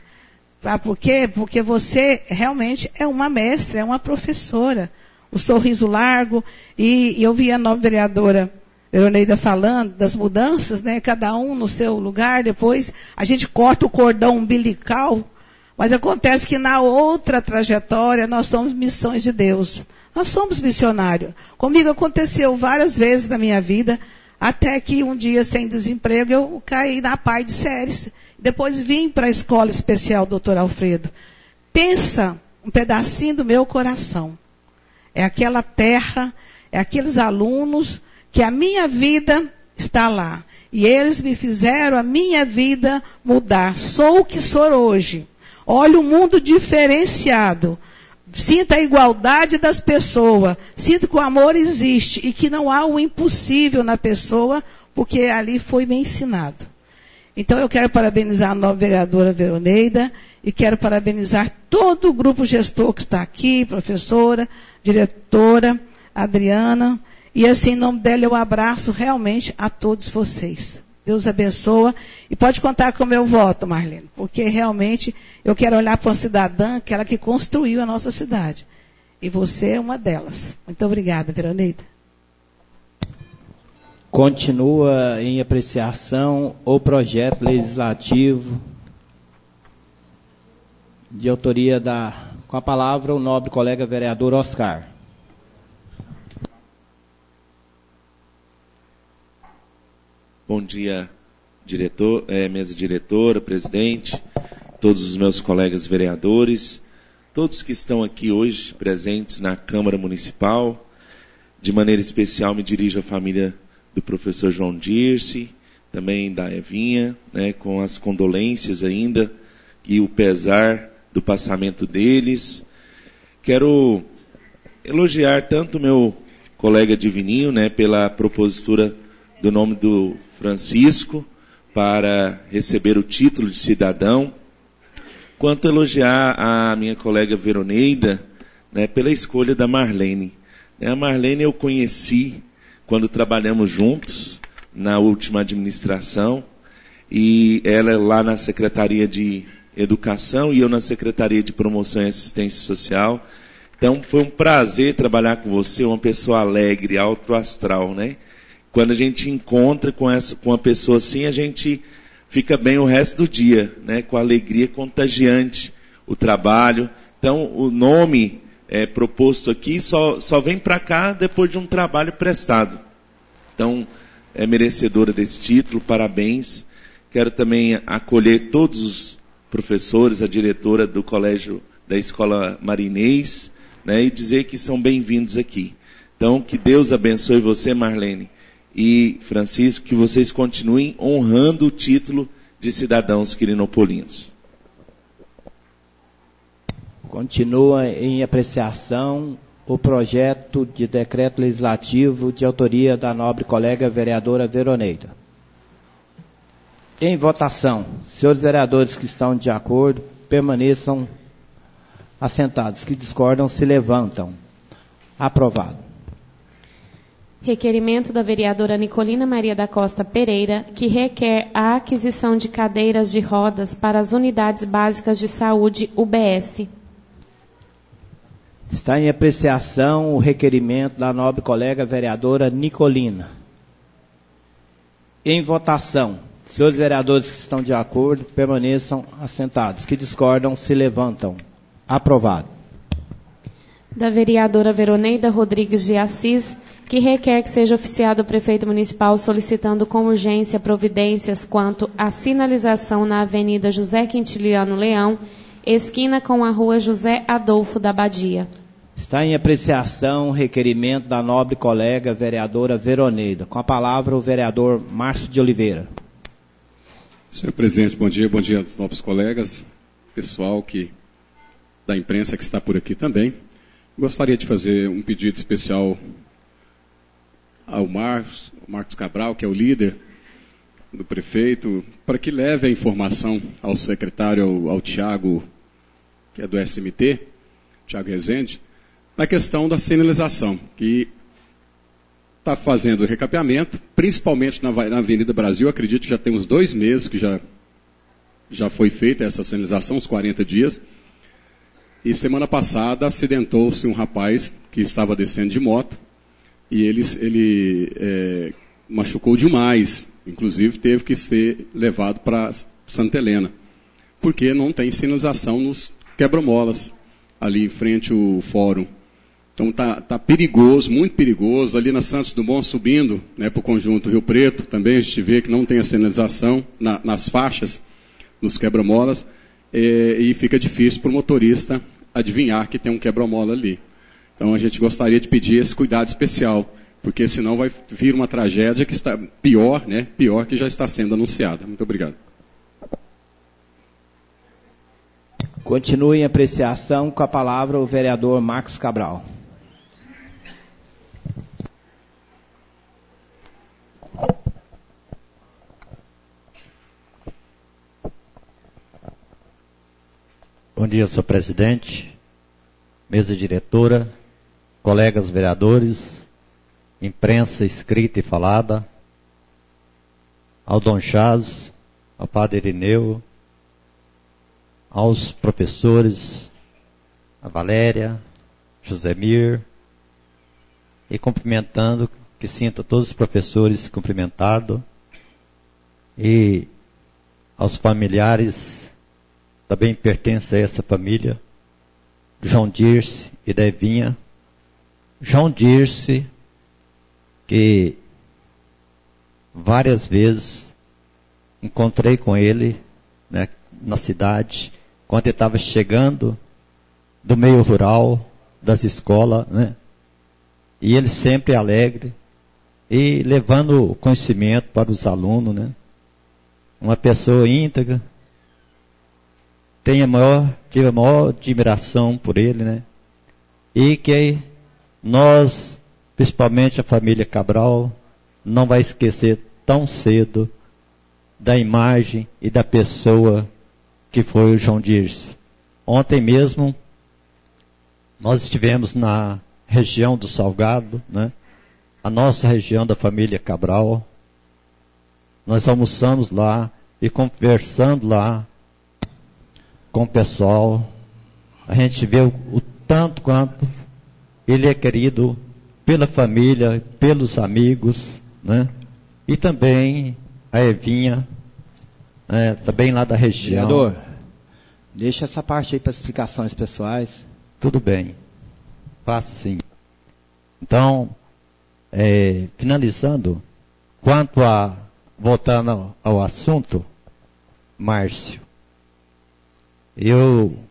D: Por quê? Porque você realmente é uma mestra, é uma professora. O sorriso largo. E eu vi a nova vereadora Veroneida falando das mudanças, né? Cada um no seu lugar. Depois a gente corta o cordão umbilical. Mas acontece que na outra trajetória nós somos missões de Deus. Nós somos missionários. Comigo aconteceu várias vezes na minha vida, até que um dia, sem desemprego, eu caí na PAI de séries. Depois vim para a Escola Especial Dr. Alfredo. Pensa um pedacinho do meu coração. É aquela terra, é aqueles alunos que a minha vida está lá. E eles me fizeram a minha vida mudar. Sou o que sou hoje. Olha o mundo diferenciado. Sinta a igualdade das pessoas. Sinta que o amor existe e que não há o impossível na pessoa, porque ali foi me ensinado. Então eu quero parabenizar a nova vereadora Veroneida e quero parabenizar todo o grupo gestor que está aqui, professora, diretora, Adriana. E assim, em nome dela, eu abraço realmente a todos vocês. Deus abençoa. E pode contar com o meu voto, Marlene, porque realmente eu quero olhar para uma cidadã, aquela que construiu a nossa cidade. E você é uma delas. Muito obrigada, Veroneida.
B: Continua em apreciação o projeto legislativo de autoria com a palavra o nobre colega vereador Oscar.
G: Bom dia, diretor, mesa diretora, presidente, todos os meus colegas vereadores, todos que estão aqui hoje presentes na Câmara Municipal. De maneira especial, me dirijo à família do professor João Dirce, também da Evinha, né, com as condolências ainda e o pesar do passamento deles. Quero elogiar tanto o meu colega Divininho, né, pela propositura do nome do Francisco para receber o título de cidadão, quanto elogiar a minha colega Veroneida, né, pela escolha da Marlene. A Marlene eu conheci quando trabalhamos juntos na última administração, e ela lá na Secretaria de Educação e eu na Secretaria de Promoção e Assistência Social. Então foi um prazer trabalhar com você, uma pessoa alegre, alto astral, né? Quando a gente encontra com uma pessoa assim, a gente fica bem o resto do dia, né? Com alegria contagiante, o trabalho. Então o nome proposto aqui só vem para cá depois de um trabalho prestado. Então é merecedora desse título, parabéns. Quero também acolher todos os professores, a diretora do colégio da Escola Marinês, né, e dizer que são bem-vindos aqui. Então, que Deus abençoe você, Marlene, e Francisco, que vocês continuem honrando o título de cidadãos quirinopolinos.
B: Continua em apreciação o projeto de decreto legislativo de autoria da nobre colega vereadora Veroneida. Em votação, senhores vereadores que estão de acordo, permaneçam assentados. Que discordam, se levantam. Aprovado.
C: Requerimento da vereadora Nicolina Maria da Costa Pereira, que requer a aquisição de cadeiras de rodas para as unidades básicas de saúde UBS.
B: Está em apreciação o requerimento da nobre colega vereadora Nicolina. Em votação, senhores vereadores que estão de acordo, permaneçam assentados. Que discordam, se levantam. Aprovado.
C: Da vereadora Veroneida Rodrigues de Assis, que requer que seja oficiado o prefeito municipal solicitando com urgência providências quanto à sinalização na Avenida José Quintiliano Leão, esquina com a Rua José Adolfo da Badia.
B: Está em apreciação o requerimento da nobre colega vereadora Veroneida. Com a palavra o vereador Márcio de Oliveira.
H: Senhor presidente, bom dia aos nobres colegas, pessoal da imprensa que está por aqui também. Gostaria de fazer um pedido especial ao Marcos Cabral, que é o líder do prefeito, para que leve a informação ao secretário, ao Tiago, que é do SMT, Tiago Rezende, na questão da sinalização, que está fazendo o recapeamento, principalmente na Avenida Brasil. Acredito que já tem uns 2 meses que já foi feita essa sinalização, uns 40 dias. E semana passada acidentou-se um rapaz que estava descendo de moto e ele machucou demais. Inclusive teve que ser levado para Santa Helena, porque não tem sinalização nos quebra-molas ali em frente ao fórum. Então tá perigoso, muito perigoso. Ali na Santos Dumont, subindo, né, para o conjunto Rio Preto, também a gente vê que não tem a sinalização nas faixas, nos quebra-molas, e fica difícil para o motorista adivinhar que tem um quebra-mola ali. Então a gente gostaria de pedir esse cuidado especial, porque senão vai vir uma tragédia que está pior, né, pior que já está sendo anunciada. Muito obrigado.
B: Continue em apreciação. Com a palavra o vereador Marcos Cabral.
I: Bom dia, senhor presidente, mesa diretora, colegas vereadores, imprensa escrita e falada, ao Dom Chaz, ao padre Irineu, aos professores, a Valéria, Josemir, e cumprimentando, que sinta todos os professores cumprimentados, e aos familiares, também pertence a essa família, João Dirce e da Evinha. João Dirce, que várias vezes encontrei com ele, né, na cidade, quando ele estava chegando do meio rural, das escolas, né? E ele sempre alegre, e levando conhecimento para os alunos, né? Uma pessoa íntegra. Tive a maior admiração por ele, né? E que nós, principalmente a família Cabral, não vai esquecer tão cedo da imagem e da pessoa que foi o João Dirce. Ontem mesmo, nós estivemos na região do Salgado, né? A nossa região da família Cabral. Nós almoçamos lá e conversando lá com o pessoal. A gente vê o tanto quanto ele é querido pela família, pelos amigos, né? E também a Evinha, também lá da região.
B: Vereador, deixa essa parte aí para explicações pessoais.
I: Tudo bem, faço sim. Então, finalizando, quanto a, voltando ao assunto, Márcio, eu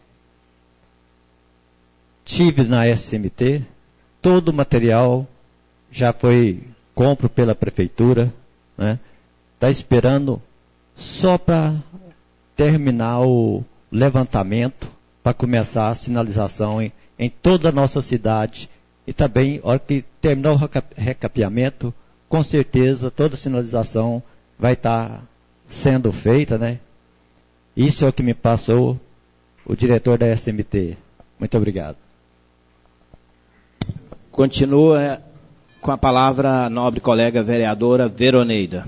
I: tive na SMT, todo o material já foi compro pela prefeitura, né? Está esperando só para terminar o levantamento, para começar a sinalização em toda a nossa cidade. E também, na hora que terminar o recapeamento, com certeza toda a sinalização vai estar sendo feita, né? Isso é o que me passou o diretor da SMT. Muito obrigado.
B: Continua com a palavra a nobre colega vereadora Veroneida.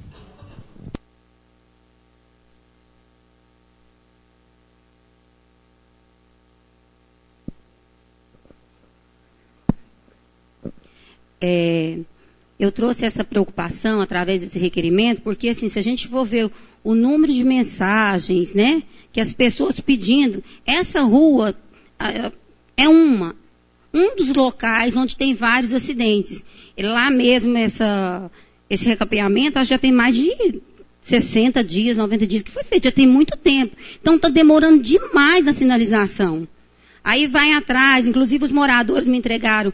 F: Eu trouxe essa preocupação através desse requerimento, porque assim, se a gente for ver o número de mensagens, né, que as pessoas pedindo, essa rua é um dos locais onde tem vários acidentes. E lá mesmo, esse recapeamento, já tem mais de 60 dias, 90 dias que foi feito, já tem muito tempo. Então está demorando demais na sinalização. Aí vai atrás, inclusive os moradores me entregaram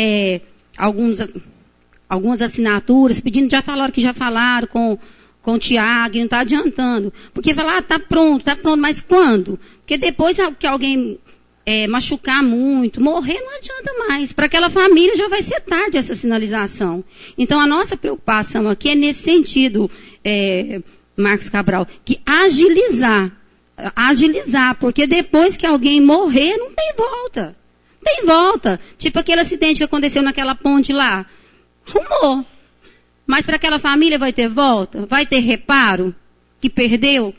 F: algumas assinaturas, pedindo, já falaram com o Tiago, e não está adiantando. Porque falar, tá pronto, mas quando? Porque depois que alguém machucar muito, morrer, não adianta mais. Para aquela família já vai ser tarde essa sinalização. Então a nossa preocupação aqui é nesse sentido, Marcos Cabral, que agilizar, porque depois que alguém morrer, não tem volta. Tem volta. Tipo aquele acidente que aconteceu naquela ponte lá. Arrumou. Mas para aquela família vai ter volta? Vai ter reparo? Que perdeu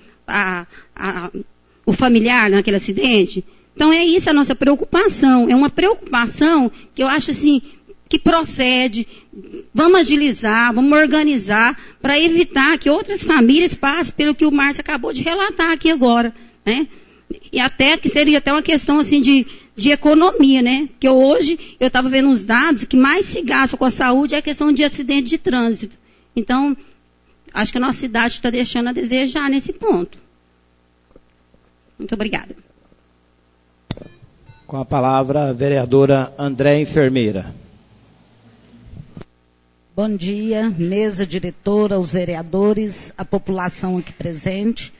F: o familiar naquele acidente? Então é isso a nossa preocupação. É uma preocupação que eu acho assim, que procede. Vamos agilizar, vamos organizar para evitar que outras famílias passem pelo que o Márcio acabou de relatar aqui agora, né? E até que seria até uma questão assim de economia, né? Que hoje eu estava vendo os dados que mais se gasta com a saúde é a questão de acidente de trânsito. Então, acho que a nossa cidade está deixando a desejar nesse ponto. Muito obrigada.
B: Com a palavra a vereadora André Enfermeira.
J: Bom dia, mesa diretora, os vereadores, a população aqui presente.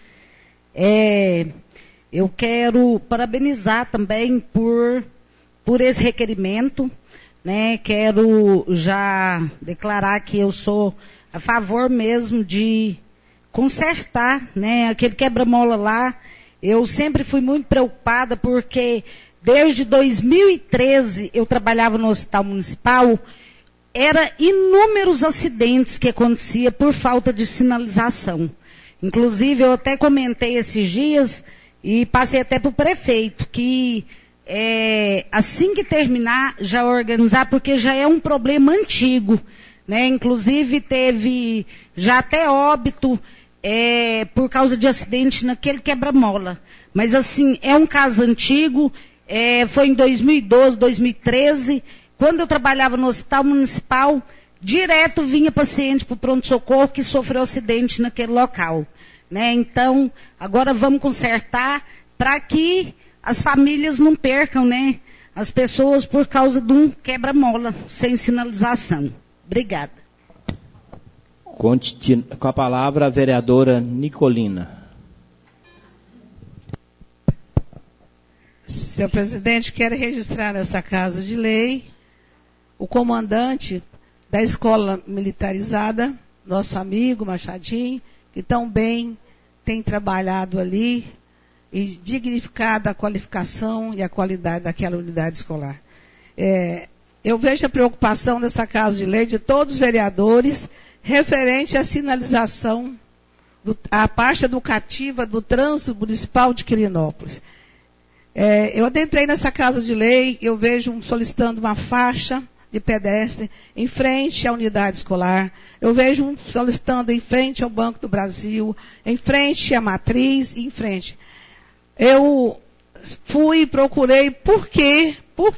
J: Eu quero parabenizar também por esse requerimento, né? Quero já declarar que eu sou a favor mesmo de consertar, né? Aquele quebra-mola lá. Eu sempre fui muito preocupada porque desde 2013 eu trabalhava no Hospital Municipal. Era inúmeros acidentes que acontecia por falta de sinalização. Inclusive eu até comentei esses dias e passei até para o prefeito, que assim que terminar, já organizar, porque já é um problema antigo, né? Inclusive teve já até óbito por causa de acidente naquele quebra-mola. Mas assim, é um caso antigo, foi em 2012, 2013, quando eu trabalhava no Hospital Municipal, direto vinha paciente para o pronto-socorro que sofreu acidente naquele local. Né? Então, agora vamos consertar para que as famílias não percam, né, as pessoas por causa de um quebra-mola sem sinalização. Obrigada.
B: Com a palavra, a vereadora Nicolina.
D: Senhor presidente, quero registrar nessa Casa de Lei o comandante da escola militarizada, nosso amigo Machadinho, que tão bem tem trabalhado ali e dignificado a qualificação e a qualidade daquela unidade escolar. Eu vejo a preocupação dessa Casa de Lei de todos os vereadores referente à sinalização, à parte educativa do trânsito municipal de Quirinópolis. Eu adentrei nessa Casa de Lei, eu vejo solicitando uma faixa de pedestre em frente à unidade escolar. Eu vejo solicitando em frente ao Banco do Brasil, em frente à Matriz, em frente. Eu fui e procurei por que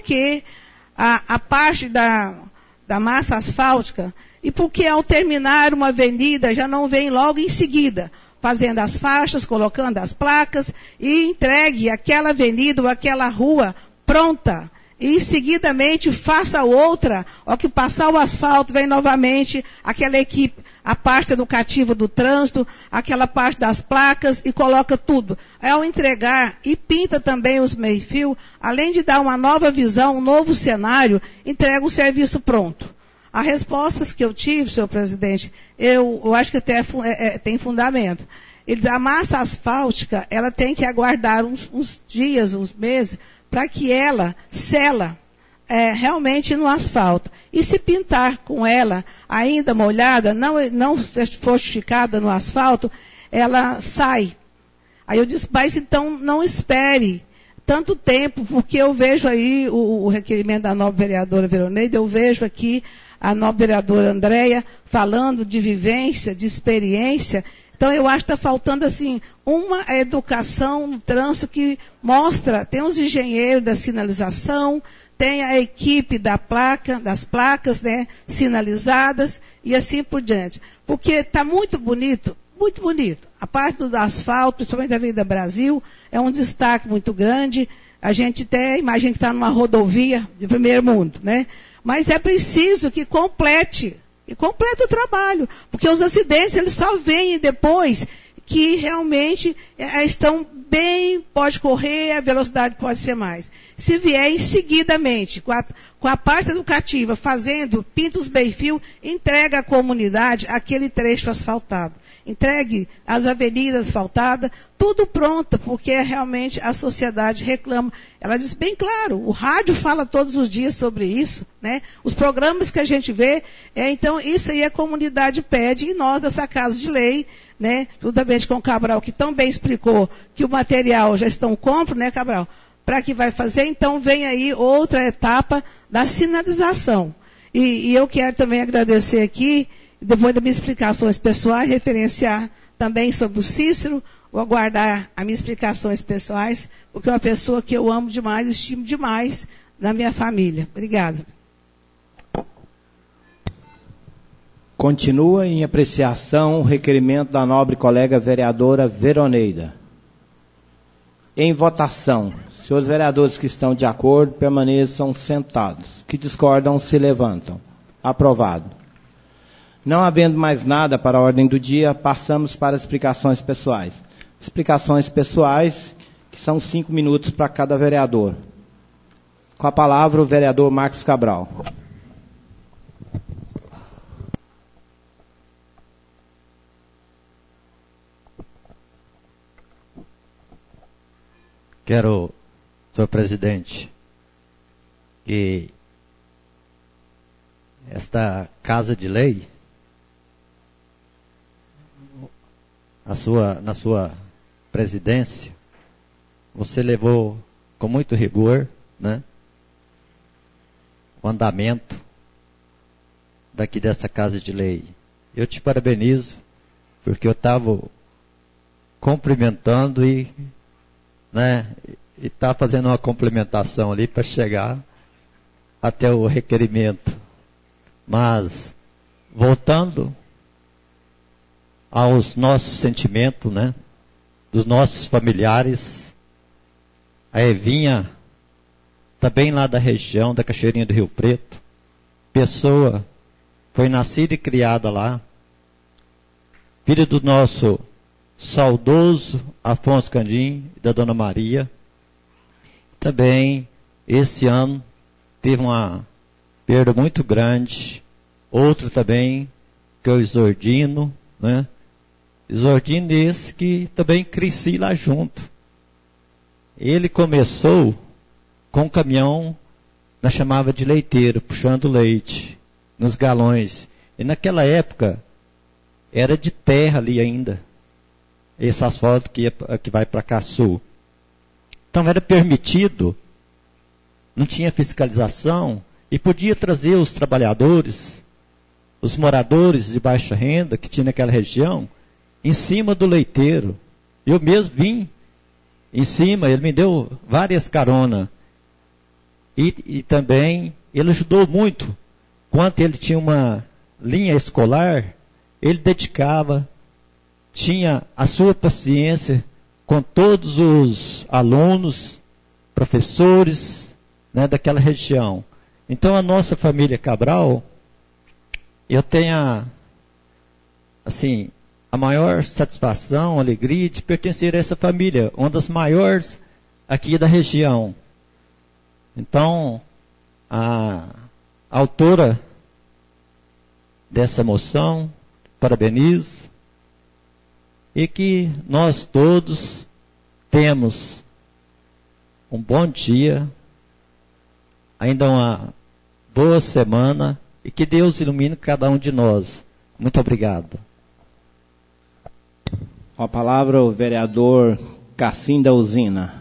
D: a parte da massa asfáltica e porque ao terminar uma avenida já não vem logo em seguida, fazendo as faixas, colocando as placas e entregue aquela avenida ou aquela rua pronta. E seguidamente faça outra, ao que passar o asfalto, vem novamente aquela equipe, a parte educativa do trânsito, aquela parte das placas e coloca tudo. Ao entregar e pinta também os meio-fio, além de dar uma nova visão, um novo cenário, entrega o serviço pronto. As respostas que eu tive, senhor presidente, eu acho que até tem fundamento. Eles, a massa asfáltica, ela tem que aguardar uns dias, uns meses, para que ela sela realmente no asfalto. E se pintar com ela ainda molhada, não fortificada no asfalto, ela sai. Aí eu disse, mas então não espere tanto tempo, porque eu vejo aí o requerimento da nobre vereadora Veroneida, eu vejo aqui a nobre vereadora Andréia falando de vivência, de experiência. Então, eu acho que está faltando, assim, uma educação no trânsito que mostra, tem os engenheiros da sinalização, tem a equipe das placas, né, sinalizadas, e assim por diante. Porque está muito bonito, muito bonito. A parte do asfalto, principalmente da Avenida Brasil, é um destaque muito grande. A gente até imagina que está numa rodovia de primeiro mundo, né? Mas é preciso que complete o trabalho, porque os acidentes eles só vêm depois que realmente estão bem, pode correr, a velocidade pode ser mais. Se vier em seguidamente, com a parte educativa, pinta os meio-fio, entrega à comunidade aquele trecho asfaltado. Entregue as avenidas asfaltadas, tudo pronto, porque realmente a sociedade reclama. Ela diz bem claro, o rádio fala todos os dias sobre isso, né? Os programas que a gente vê, então isso aí a comunidade pede, e nós dessa Casa de Lei, né, juntamente com o Cabral, que tão bem explicou que o material já estão compro, né, Cabral? Para que vai fazer, então vem aí outra etapa da sinalização. E eu quero também agradecer aqui, depois das minhas explicações pessoais, referenciar também sobre o Cícero, vou aguardar as minhas explicações pessoais, porque é uma pessoa que eu amo demais, estimo demais na minha família. Obrigada.
B: Continua em apreciação o requerimento da nobre colega vereadora Veroneida. Em votação, senhores vereadores que estão de acordo, permaneçam sentados. Que discordam, se levantam. Aprovado. Não havendo mais nada para a ordem do dia, passamos para as explicações pessoais. Explicações pessoais, que são 5 minutos para cada vereador. Com a palavra, o vereador Marcos Cabral.
I: Quero, senhor presidente, que esta Casa de Lei, na sua presidência, você levou com muito rigor, né, o andamento daqui dessa Casa de Lei. Eu te parabenizo, porque eu estava cumprimentando e está fazendo uma complementação ali para chegar até o requerimento. Mas, voltando aos nossos sentimentos, né, dos nossos familiares, a Evinha, também lá da região da Cachoeirinha do Rio Preto, pessoa, foi nascida e criada lá, filho do nosso saudoso Afonso Candim e da Dona Maria. Também, esse ano, teve uma perda muito grande. Outro também, que é o Isordino, né? Isordino esse que também cresci lá junto. Ele começou com um caminhão, nós chamava de leiteiro, puxando leite, nos galões. E naquela época, era de terra ali ainda, esse asfalto que vai para Caçu. Então era permitido, não tinha fiscalização, e podia trazer os trabalhadores, os moradores de baixa renda que tinha naquela região, em cima do leiteiro. Eu mesmo vim em cima, ele me deu várias caronas. E também ele ajudou muito. Quando ele tinha uma linha escolar, ele dedicava, tinha a sua paciência com todos os alunos, professores, né, daquela região. Então a nossa família Cabral, eu tenho assim, a maior satisfação, alegria de pertencer a essa família, uma das maiores aqui da região. Então, a autora dessa moção, parabenizo, e que nós todos temos um bom dia, ainda uma boa semana, e que Deus ilumine cada um de nós. Muito obrigado.
B: Com a palavra o vereador Cassim da Usina.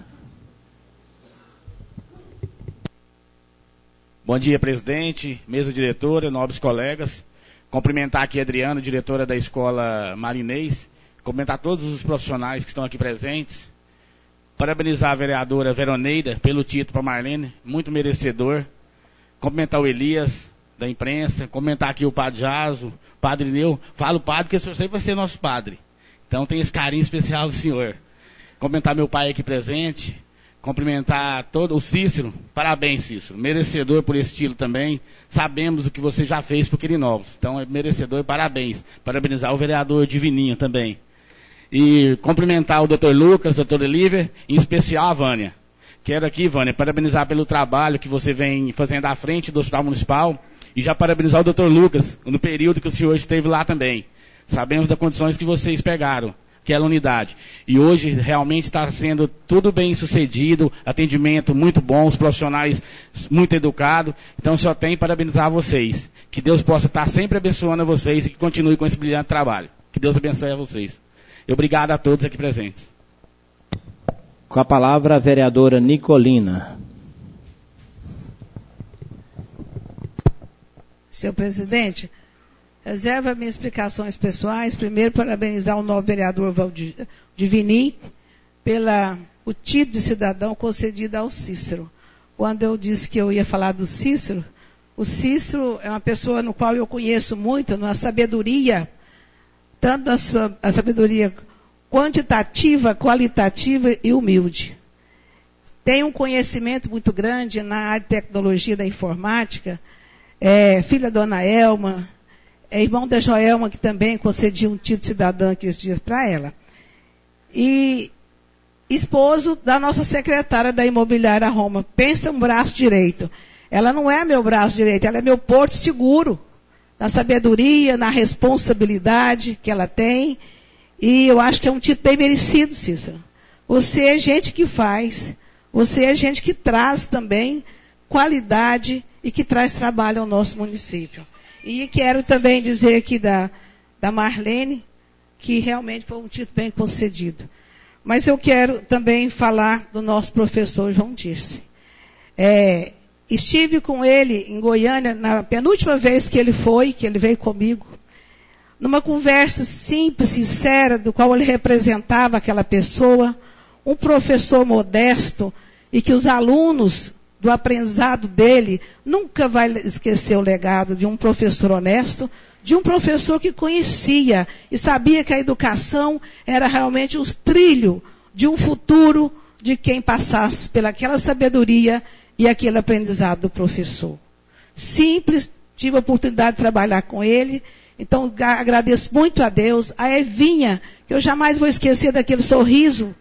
K: Bom dia, presidente, mesa diretora, nobres colegas. Cumprimentar aqui a Adriana, diretora da Escola Marinês. Cumprimentar todos os profissionais que estão aqui presentes. Parabenizar a vereadora Veroneida pelo título para Marlene, muito merecedor. Cumprimentar o Elias, da imprensa. Cumprimentar aqui o Padre Jaso, Padre Neu. Falo padre porque o senhor sempre vai ser nosso padre. Então tem esse carinho especial do senhor. Cumprimentar meu pai aqui presente. Cumprimentar todo o Cícero. Parabéns, Cícero. Merecedor por esse título também. Sabemos o que você já fez por Quirinópolis. Então é merecedor, parabéns. Parabenizar o vereador Divininho também. E cumprimentar o Dr. Lucas, Dr. Eliver, em especial a Vânia. Quero aqui, Vânia, parabenizar pelo trabalho que você vem fazendo à frente do Hospital Municipal. E já parabenizar o Dr. Lucas, no período que o senhor esteve lá também. Sabemos das condições que vocês pegaram, aquela unidade. E hoje realmente está sendo tudo bem sucedido, atendimento muito bom, os profissionais muito educados. Então só tem parabenizar vocês. Que Deus possa estar sempre abençoando a vocês e que continue com esse brilhante trabalho. Que Deus abençoe a vocês. E obrigado a todos aqui presentes.
B: Com a palavra a vereadora Nicolina.
D: Senhor presidente, reserva minhas explicações pessoais. Primeiro, parabenizar o novo vereador Divinim o título de cidadão concedido ao Cícero. Quando eu disse que eu ia falar do Cícero, o Cícero é uma pessoa no qual eu conheço muito, na sabedoria, tanto a sabedoria quantitativa, qualitativa e humilde. Tem um conhecimento muito grande na área de tecnologia da informática, filha da Dona Elma, irmão da Joelma, que também concedia um título de cidadã aqui esses dias para ela. E esposo da nossa secretária da Imobiliária Roma. Pensa um braço direito. Ela não é meu braço direito, ela é meu porto seguro. Na sabedoria, na responsabilidade que ela tem. E eu acho que é um título bem merecido, Cícero. Você é gente que faz. Você é gente que traz também qualidade e que traz trabalho ao nosso município. E quero também dizer aqui da Marlene, que realmente foi um título bem concedido. Mas eu quero também falar do nosso professor João Dirce. Estive com ele em Goiânia, na penúltima vez que ele veio comigo, numa conversa simples, sincera, do qual ele representava aquela pessoa, um professor modesto, e que os alunos do aprendizado dele nunca vai esquecer o legado de um professor honesto, de um professor que conhecia e sabia que a educação era realmente os trilhos de um futuro de quem passasse pelaquela sabedoria e aquele aprendizado do professor. Simples, tive a oportunidade de trabalhar com ele Então, agradeço muito a Deus. A Evinha, que eu jamais vou esquecer daquele sorriso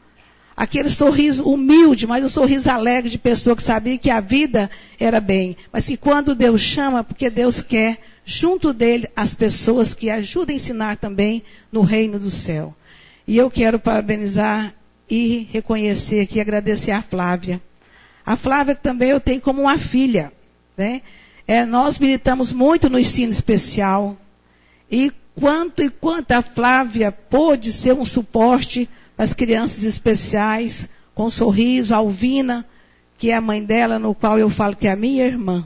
D: humilde, mas um sorriso alegre de pessoa que sabia que a vida era bem. Mas que quando Deus chama, porque Deus quer, junto dele, as pessoas que ajudam a ensinar também no reino do céu. E eu quero parabenizar e reconhecer aqui, agradecer a Flávia. A Flávia também eu tenho como uma filha, né? Nós militamos muito no ensino especial. E quanto a Flávia pôde ser um suporte para as crianças especiais, com um sorriso, a Alvina, que é a mãe dela, no qual eu falo que é a minha irmã.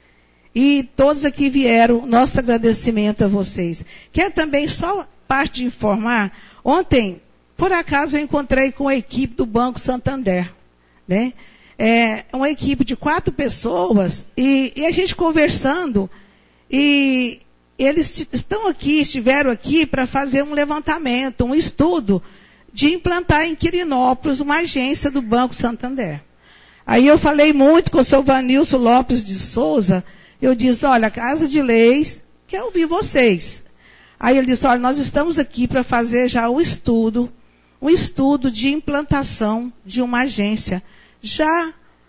D: E todos aqui vieram, nosso agradecimento a vocês. Quero também só parte de informar, ontem, por acaso, eu encontrei com a equipe do Banco Santander, né? Uma equipe de 4 pessoas, e a gente conversando, e eles estiveram aqui para fazer um levantamento, um estudo, de implantar em Quirinópolis uma agência do Banco Santander. Aí eu falei muito com o seu Vanilson Lopes de Souza, eu disse, olha, a Casa de Leis quer ouvir vocês. Aí ele disse, olha, nós estamos aqui para fazer já um estudo de implantação de uma agência. Já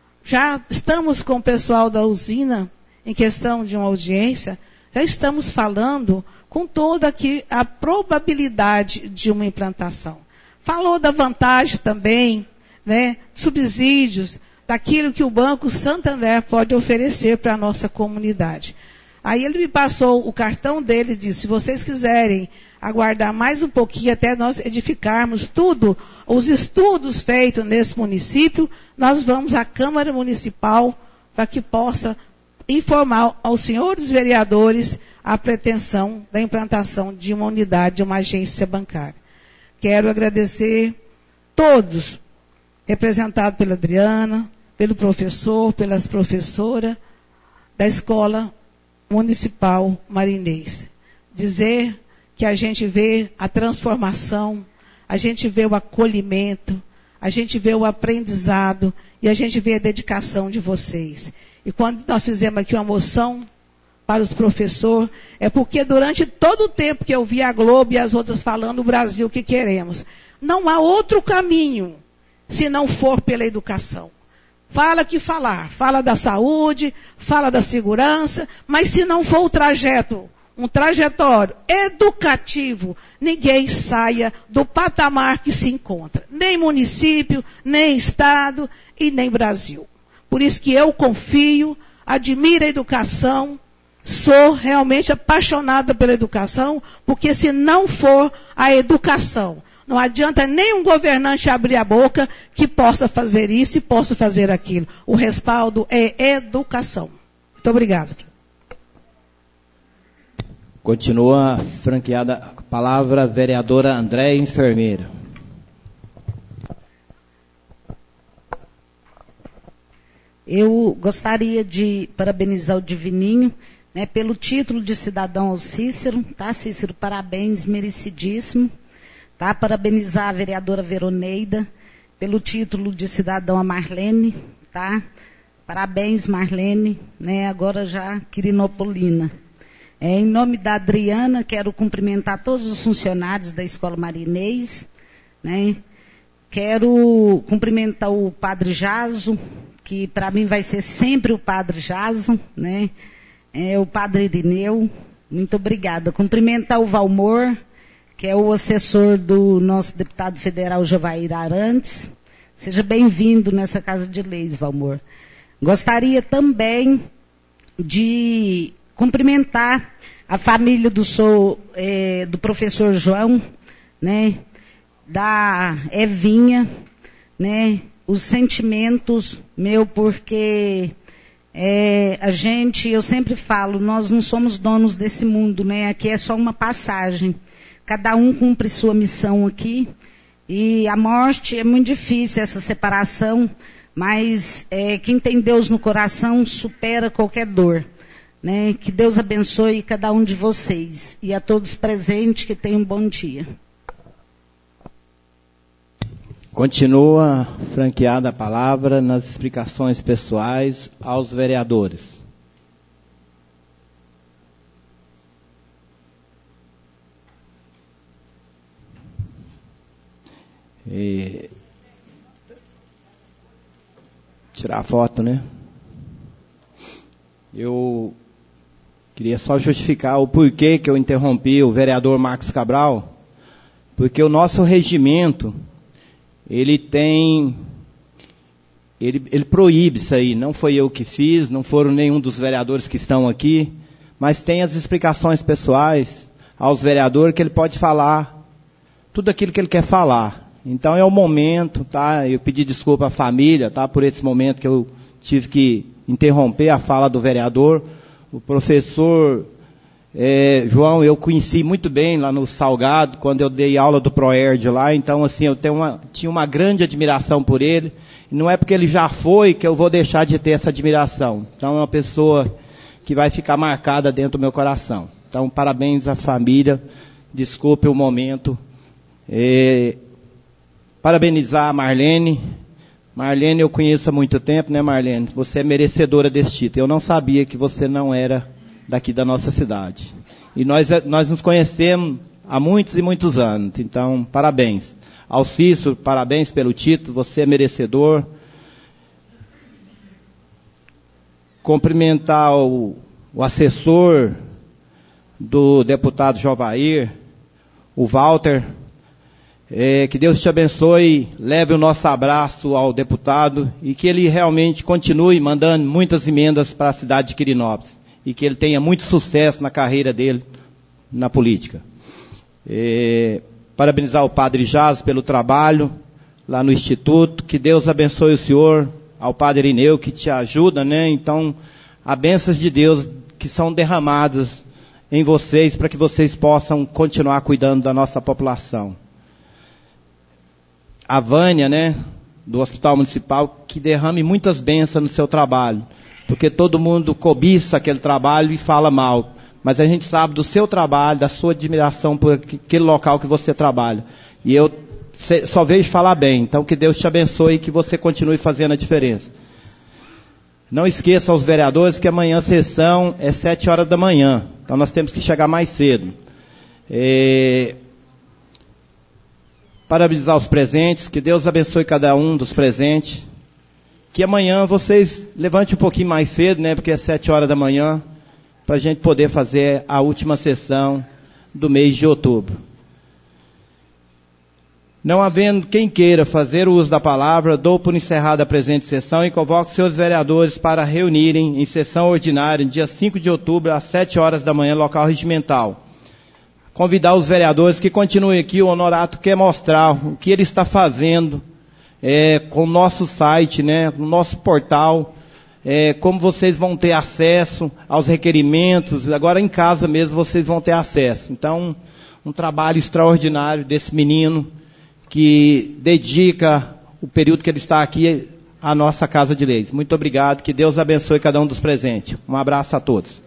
D: estamos com o pessoal da usina, em questão de uma audiência, já estamos falando com toda aqui a probabilidade de uma implantação. Falou da vantagem também, né, subsídios, daquilo que o Banco Santander pode oferecer para a nossa comunidade. Aí ele me passou o cartão dele e disse, se vocês quiserem aguardar mais um pouquinho até nós edificarmos tudo, os estudos feitos nesse município, nós vamos à Câmara Municipal para que possa informar aos senhores vereadores a pretensão da implantação de uma unidade, de uma agência bancária. Quero agradecer todos, representados pela Adriana, pelo professor, pelas professoras da Escola Municipal Marinês. Dizer que a gente vê a transformação, a gente vê o acolhimento, a gente vê o aprendizado e a gente vê a dedicação de vocês. E quando nós fizemos aqui uma moção para os professores, é porque durante todo o tempo que eu vi a Globo e as outras falando o Brasil que queremos, não há outro caminho se não for pela educação. Fala que falar, fala da saúde, fala da segurança, mas se não for o trajeto, um trajetório educativo, ninguém saia do patamar que se encontra. Nem município, nem estado e nem Brasil. Por isso que eu confio, admiro a educação, sou realmente apaixonada pela educação, porque se não for a educação, não adianta nenhum governante abrir a boca que possa fazer isso e possa fazer aquilo. O respaldo é educação. Muito obrigada.
B: Continua franqueada a palavra vereadora Andréia Enfermeira.
J: Eu gostaria de parabenizar o Divininho, né, pelo título de cidadão ao Cícero, tá, Cícero? Parabéns, merecidíssimo. Tá? Parabenizar a vereadora Veroneida pelo título de cidadão a Marlene, tá? Parabéns, Marlene, né? Agora já Quirinopolina. Em nome da Adriana, quero cumprimentar todos os funcionários da Escola Marinês, né? Quero cumprimentar o Padre Jaso, que para mim vai ser sempre o Padre Jaso, né? O Padre Irineu, muito obrigada. Cumprimentar o Valmor, que é o assessor do nosso deputado federal Jovair Arantes. Seja bem-vindo nessa Casa de Leis, Valmor. Gostaria também de cumprimentar a família do professor João, né, da Evinha, né, os sentimentos meu, porque eu sempre falo, nós não somos donos desse mundo, né, aqui é só uma passagem. Cada um cumpre sua missão aqui. E a morte é muito difícil, essa separação. Mas quem tem Deus no coração supera qualquer dor. Né? Que Deus abençoe cada um de vocês. E a todos presentes que tenham um bom dia.
B: Continua franqueada a palavra nas explicações pessoais aos vereadores. Tirar a foto, né? Eu queria só justificar o porquê que eu interrompi o vereador Marcos Cabral, porque o nosso regimento, ele proíbe isso aí. Não foi eu que fiz, não foram nenhum dos vereadores que estão aqui, mas tem as explicações pessoais aos vereadores que ele pode falar tudo aquilo que ele quer falar. Então é o momento, tá? Eu pedi desculpa à família, tá? Por esse momento que eu tive que interromper a fala do vereador. O professor João, eu conheci muito bem lá no Salgado, quando eu dei aula do Proerd lá. Então, assim, eu tinha uma grande admiração por ele. Não é porque ele já foi que eu vou deixar de ter essa admiração. Então, é uma pessoa que vai ficar marcada dentro do meu coração. Então, parabéns à família. Desculpe o momento. Parabenizar a Marlene. Marlene, eu conheço há muito tempo, né, Marlene? Você é merecedora desse título. Eu não sabia que você não era daqui da nossa cidade. E nós nos conhecemos há muitos e muitos anos. Então, parabéns. Ao Cícero, parabéns pelo título. Você é merecedor. Cumprimentar o assessor do deputado Jovair, o Walter. Que Deus te abençoe, leve o nosso abraço ao deputado e que ele realmente continue mandando muitas emendas para a cidade de Quirinópolis e que ele tenha muito sucesso na carreira dele na política. Parabenizar o Padre Jaz pelo trabalho lá no Instituto, que Deus abençoe o senhor, ao Padre Irineu que te ajuda, né? Então, as bênçãos de Deus que são derramadas em vocês para que vocês possam continuar cuidando da nossa população. A Vânia, né, do Hospital Municipal, que derrame muitas bênçãos no seu trabalho, porque todo mundo cobiça aquele trabalho e fala mal, mas a gente sabe do seu trabalho, da sua admiração por aquele local que você trabalha, e eu só vejo falar bem. Então que Deus te abençoe e que você continue fazendo a diferença. Não esqueça aos vereadores que amanhã a sessão é 7 horas da manhã, então nós temos que chegar mais cedo. Parabenizar os presentes, que Deus abençoe cada um dos presentes, que amanhã vocês levantem um pouquinho mais cedo, né, porque é 7 horas da manhã, para a gente poder fazer a última sessão do mês de outubro. Não havendo quem queira fazer o uso da palavra, dou por encerrada a presente sessão e convoco seus vereadores para reunirem em sessão ordinária, no dia 5 de outubro, às 7 horas da manhã, local regimental. Convidar os vereadores que continuem aqui. O Honorato quer mostrar o que ele está fazendo com o nosso site, né, no nosso portal, como vocês vão ter acesso aos requerimentos. Agora em casa mesmo vocês vão ter acesso. Então, um trabalho extraordinário desse menino que dedica o período que ele está aqui à nossa Casa de Leis. Muito obrigado, que Deus abençoe cada um dos presentes. Um abraço a todos.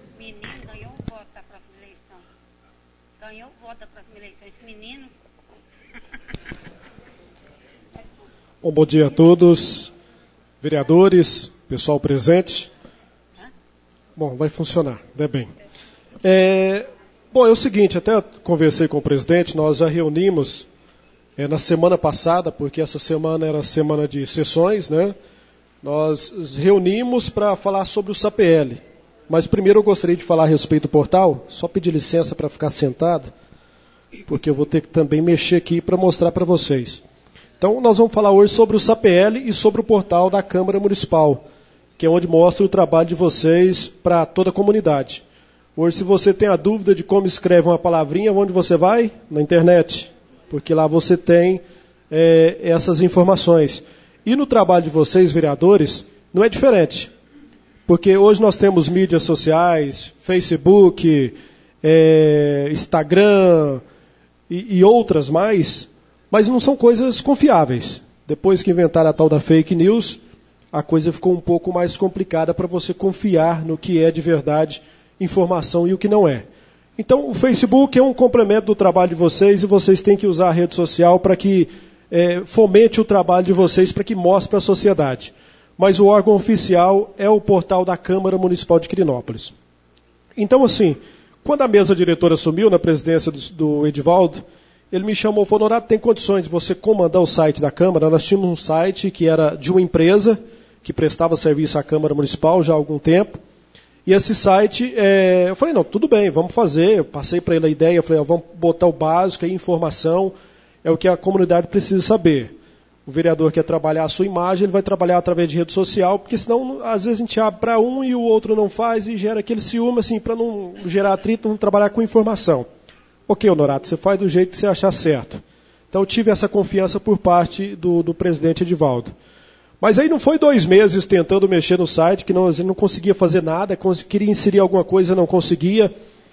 A: Bom dia a todos, vereadores, pessoal presente. Bom, vai funcionar, né, bem. Bom, é o seguinte, até conversei com o presidente, nós já reunimos na semana passada, porque essa semana era semana de sessões, né? Nós reunimos para falar sobre o SAPL. Mas primeiro eu gostaria de falar a respeito do portal, só pedir licença para ficar sentado, porque eu vou ter que também mexer aqui para mostrar para vocês. Então, nós vamos falar hoje sobre o SAPL e sobre o portal da Câmara Municipal, que é onde mostra o trabalho de vocês para toda a comunidade. Hoje, se você tem a dúvida de como escreve uma palavrinha, onde você vai? Na internet, porque lá você tem essas informações. E no trabalho de vocês, vereadores, não é diferente, porque hoje nós temos mídias sociais, Facebook, Instagram e outras mais, mas não são coisas confiáveis. Depois que inventaram a tal da fake news, a coisa ficou um pouco mais complicada para você confiar no que é de verdade informação e o que não é. Então, o Facebook é um complemento do trabalho de vocês e vocês têm que usar a rede social para que fomente o trabalho de vocês, para que mostre para a sociedade. Mas o órgão oficial é o portal da Câmara Municipal de Quirinópolis. Então, assim, quando a mesa diretora assumiu na presidência do Edivaldo, ele me chamou e falou: Norato, tem condições de você comandar o site da Câmara? Nós tínhamos um site que era de uma empresa que prestava serviço à Câmara Municipal já há algum tempo. E esse site, eu falei: não, tudo bem, vamos fazer. Eu passei para ele a ideia, eu falei: vamos botar o básico, a informação, é o que a comunidade precisa saber. O vereador quer trabalhar a sua imagem, ele vai trabalhar através de rede social, porque senão, às vezes, a gente abre para um e o outro não faz e gera aquele ciúme, assim, para não gerar atrito, vamos trabalhar com informação. Ok, Norato, você faz do jeito que você achar certo. Então, eu tive essa confiança por parte do presidente Edivaldo. Mas aí não foi 2 meses tentando mexer no site, que ele não conseguia fazer nada, queria inserir alguma coisa, não conseguia.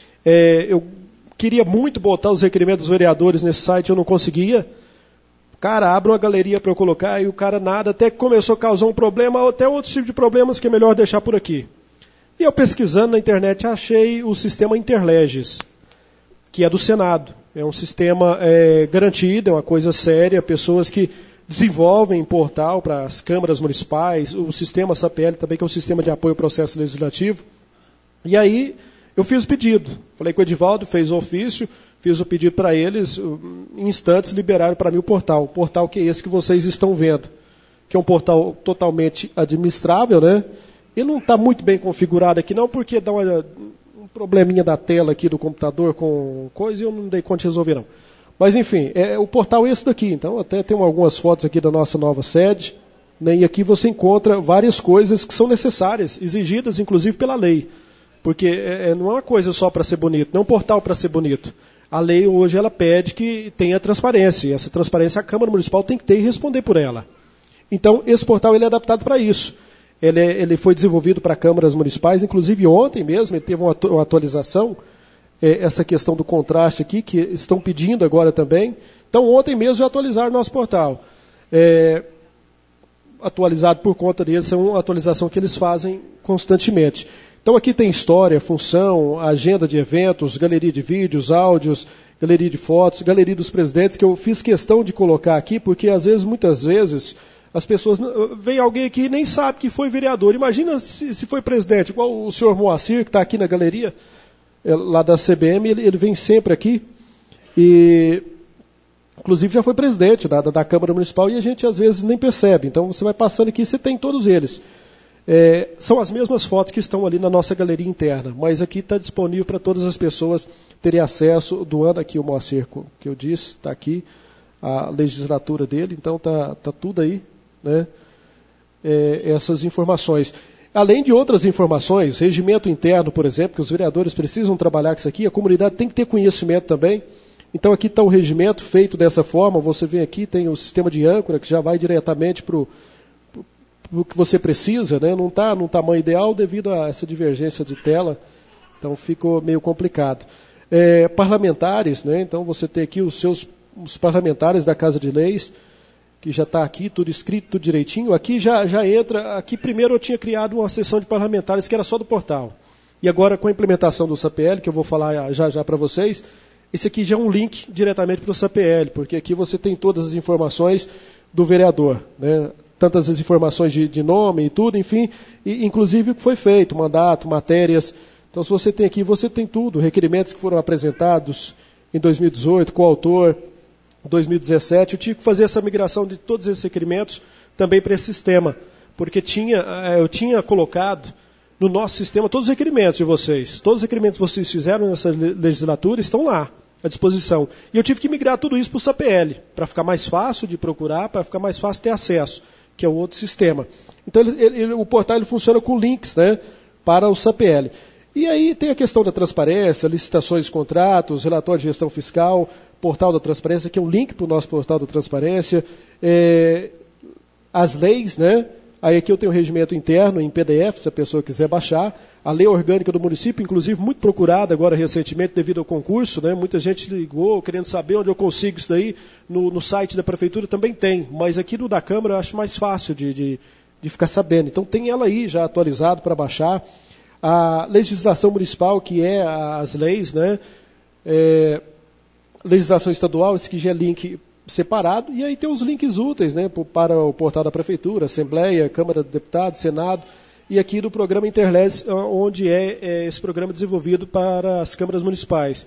A: Eu queria muito botar os requerimentos dos vereadores nesse site, eu não conseguia. Cara, abre uma galeria para eu colocar, e o cara nada, até que começou a causar um problema, até outro tipo de problemas que é melhor deixar por aqui. E eu pesquisando na internet, achei o sistema Interleges, que é do Senado. É um sistema garantido, é uma coisa séria, pessoas que desenvolvem portal para as câmaras municipais, o sistema SAPL também, que é um sistema de apoio ao processo legislativo. E aí eu fiz o pedido. Falei com o Edivaldo, fez o ofício, fiz o pedido para eles, em instantes liberaram para mim o portal. O portal que é esse que vocês estão vendo, que é um portal totalmente administrável, né? Ele não está muito bem configurado aqui não, porque dá um probleminha da tela aqui do computador com coisa e eu não dei conta de resolver não. Mas enfim, o portal é esse daqui. Então até tem algumas fotos aqui da nossa nova sede, né? E aqui você encontra várias coisas que são necessárias, exigidas inclusive pela lei. Porque não é uma coisa só para ser bonito, não é um portal para ser bonito. A lei hoje ela pede que tenha transparência, e essa transparência a Câmara Municipal tem que ter e responder por ela. Então, esse portal ele é adaptado para isso. Ele foi desenvolvido para câmaras municipais, inclusive ontem mesmo, ele teve uma atualização, essa questão do contraste aqui, que estão pedindo agora também. Então, ontem mesmo já atualizaram o nosso portal. Atualizado por conta deles, é uma atualização que eles fazem constantemente. Então aqui tem história, função, agenda de eventos, galeria de vídeos, áudios, galeria de fotos, galeria dos presidentes, que eu fiz questão de colocar aqui, porque muitas vezes, as pessoas... Vem alguém aqui e nem sabe que foi vereador. Imagina se foi presidente, igual o senhor Moacir, que está aqui na galeria, lá da CBM, ele vem sempre aqui, e inclusive já foi presidente da Câmara Municipal, e a gente às vezes nem percebe. Então você vai passando aqui, você tem todos eles. São as mesmas fotos que estão ali na nossa galeria interna, mas aqui está disponível para todas as pessoas terem acesso, doando aqui o Moacir, que eu disse, está aqui, a legislatura dele, então está tudo aí, né? Essas informações. Além de outras informações, regimento interno, por exemplo, que os vereadores precisam trabalhar com isso aqui, a comunidade tem que ter conhecimento também. Então aqui está o regimento feito dessa forma, você vem aqui, tem o sistema de âncora, que já vai diretamente para o que você precisa, né? Não está no tamanho ideal devido a essa divergência de tela, então ficou meio complicado. Parlamentares, né? Então você tem aqui os parlamentares da Casa de Leis, que já está aqui, tudo escrito, tudo direitinho. Aqui já entra, aqui primeiro eu tinha criado uma seção de parlamentares que era só do portal. E agora com a implementação do SAPL, que eu vou falar já para vocês, esse aqui já é um link diretamente para o SAPL, porque aqui você tem todas as informações do vereador, né? Tantas as informações de nome e tudo, enfim, e inclusive o que foi feito, mandato, matérias. Então, se você tem aqui, você tem tudo, requerimentos que foram apresentados em 2018, coautor, 2017. Eu tive que fazer essa migração de todos esses requerimentos também para esse sistema, porque eu tinha colocado no nosso sistema todos os requerimentos de vocês. Todos os requerimentos que vocês fizeram nessa legislatura estão lá, à disposição. E eu tive que migrar tudo isso para o SAPL, para ficar mais fácil de procurar, para ficar mais fácil ter acesso, que é o outro sistema. Então, o portal funciona com links, né, para o SAPL. E aí tem a questão da transparência, licitações de contratos, relatório de gestão fiscal, portal da transparência, que é um link para o nosso portal da transparência, as leis, né? Aí aqui eu tenho o regimento interno em PDF, se a pessoa quiser baixar. A lei orgânica do município, inclusive muito procurada agora recentemente devido ao concurso, né? Muita gente ligou querendo saber onde eu consigo isso daí. No site da prefeitura também tem, mas aqui no da Câmara eu acho mais fácil de ficar sabendo. Então tem ela aí já atualizado para baixar. A legislação municipal, que é as leis, né? Legislação estadual, esse aqui já é link separado, e aí tem os links úteis, né, para o portal da Prefeitura, Assembleia, Câmara de Deputados, Senado, e aqui do programa Interles, onde esse programa desenvolvido para as câmaras municipais.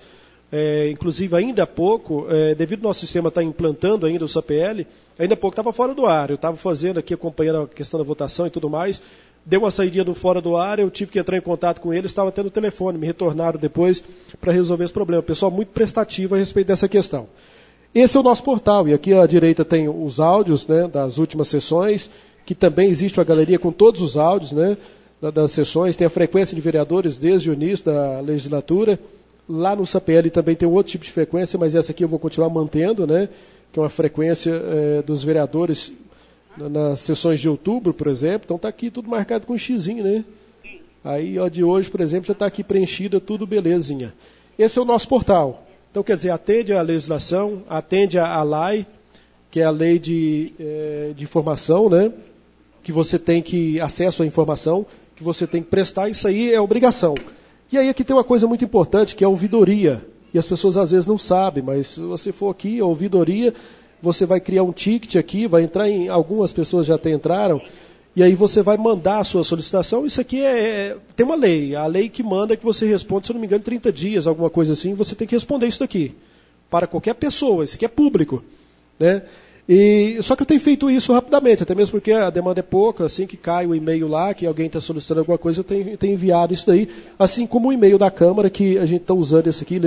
A: inclusive ainda há pouco, devido ao nosso sistema estar implantando ainda o SAPL, ainda há pouco estava fora do ar. Eu estava fazendo aqui, acompanhando a questão da votação e tudo mais, deu uma saidinha do fora do ar, eu tive que entrar em contato com eles, estava tendo telefone, me retornaram depois para resolver esse problema. Pessoal muito prestativo a respeito dessa questão. Esse é o nosso portal, e aqui à direita tem os áudios, né, das últimas sessões, que também existe uma galeria com todos os áudios, né, das sessões, tem a frequência de vereadores desde o início da legislatura. Lá no SAPL também tem outro tipo de frequência, mas essa aqui eu vou continuar mantendo, né, que é uma frequência dos vereadores nas sessões de outubro, por exemplo. Então está aqui tudo marcado com um xizinho, né? Aí, ó, de hoje, por exemplo, já está aqui preenchida, tudo belezinha. Esse é o nosso portal. Então, quer dizer, atende à legislação, atende à LAI, que é a lei de informação, né? Que você tem que acesso à informação, que você tem que prestar, isso aí é obrigação. E aí aqui tem uma coisa muito importante, que é a ouvidoria. E as pessoas às vezes não sabem, mas se você for aqui, a ouvidoria, você vai criar um ticket aqui, vai entrar em... Algumas pessoas já até entraram, e aí você vai mandar a sua solicitação. Isso aqui tem uma lei, a lei que manda que você responde, se eu não me engano, 30 dias, alguma coisa assim, você tem que responder isso daqui. Para qualquer pessoa, isso aqui é público, né? Só que eu tenho feito isso rapidamente, até mesmo porque a demanda é pouca, assim que cai o e-mail lá, que alguém está solicitando alguma coisa, eu tenho enviado isso daí, assim como o e-mail da Câmara, que a gente está usando esse aqui,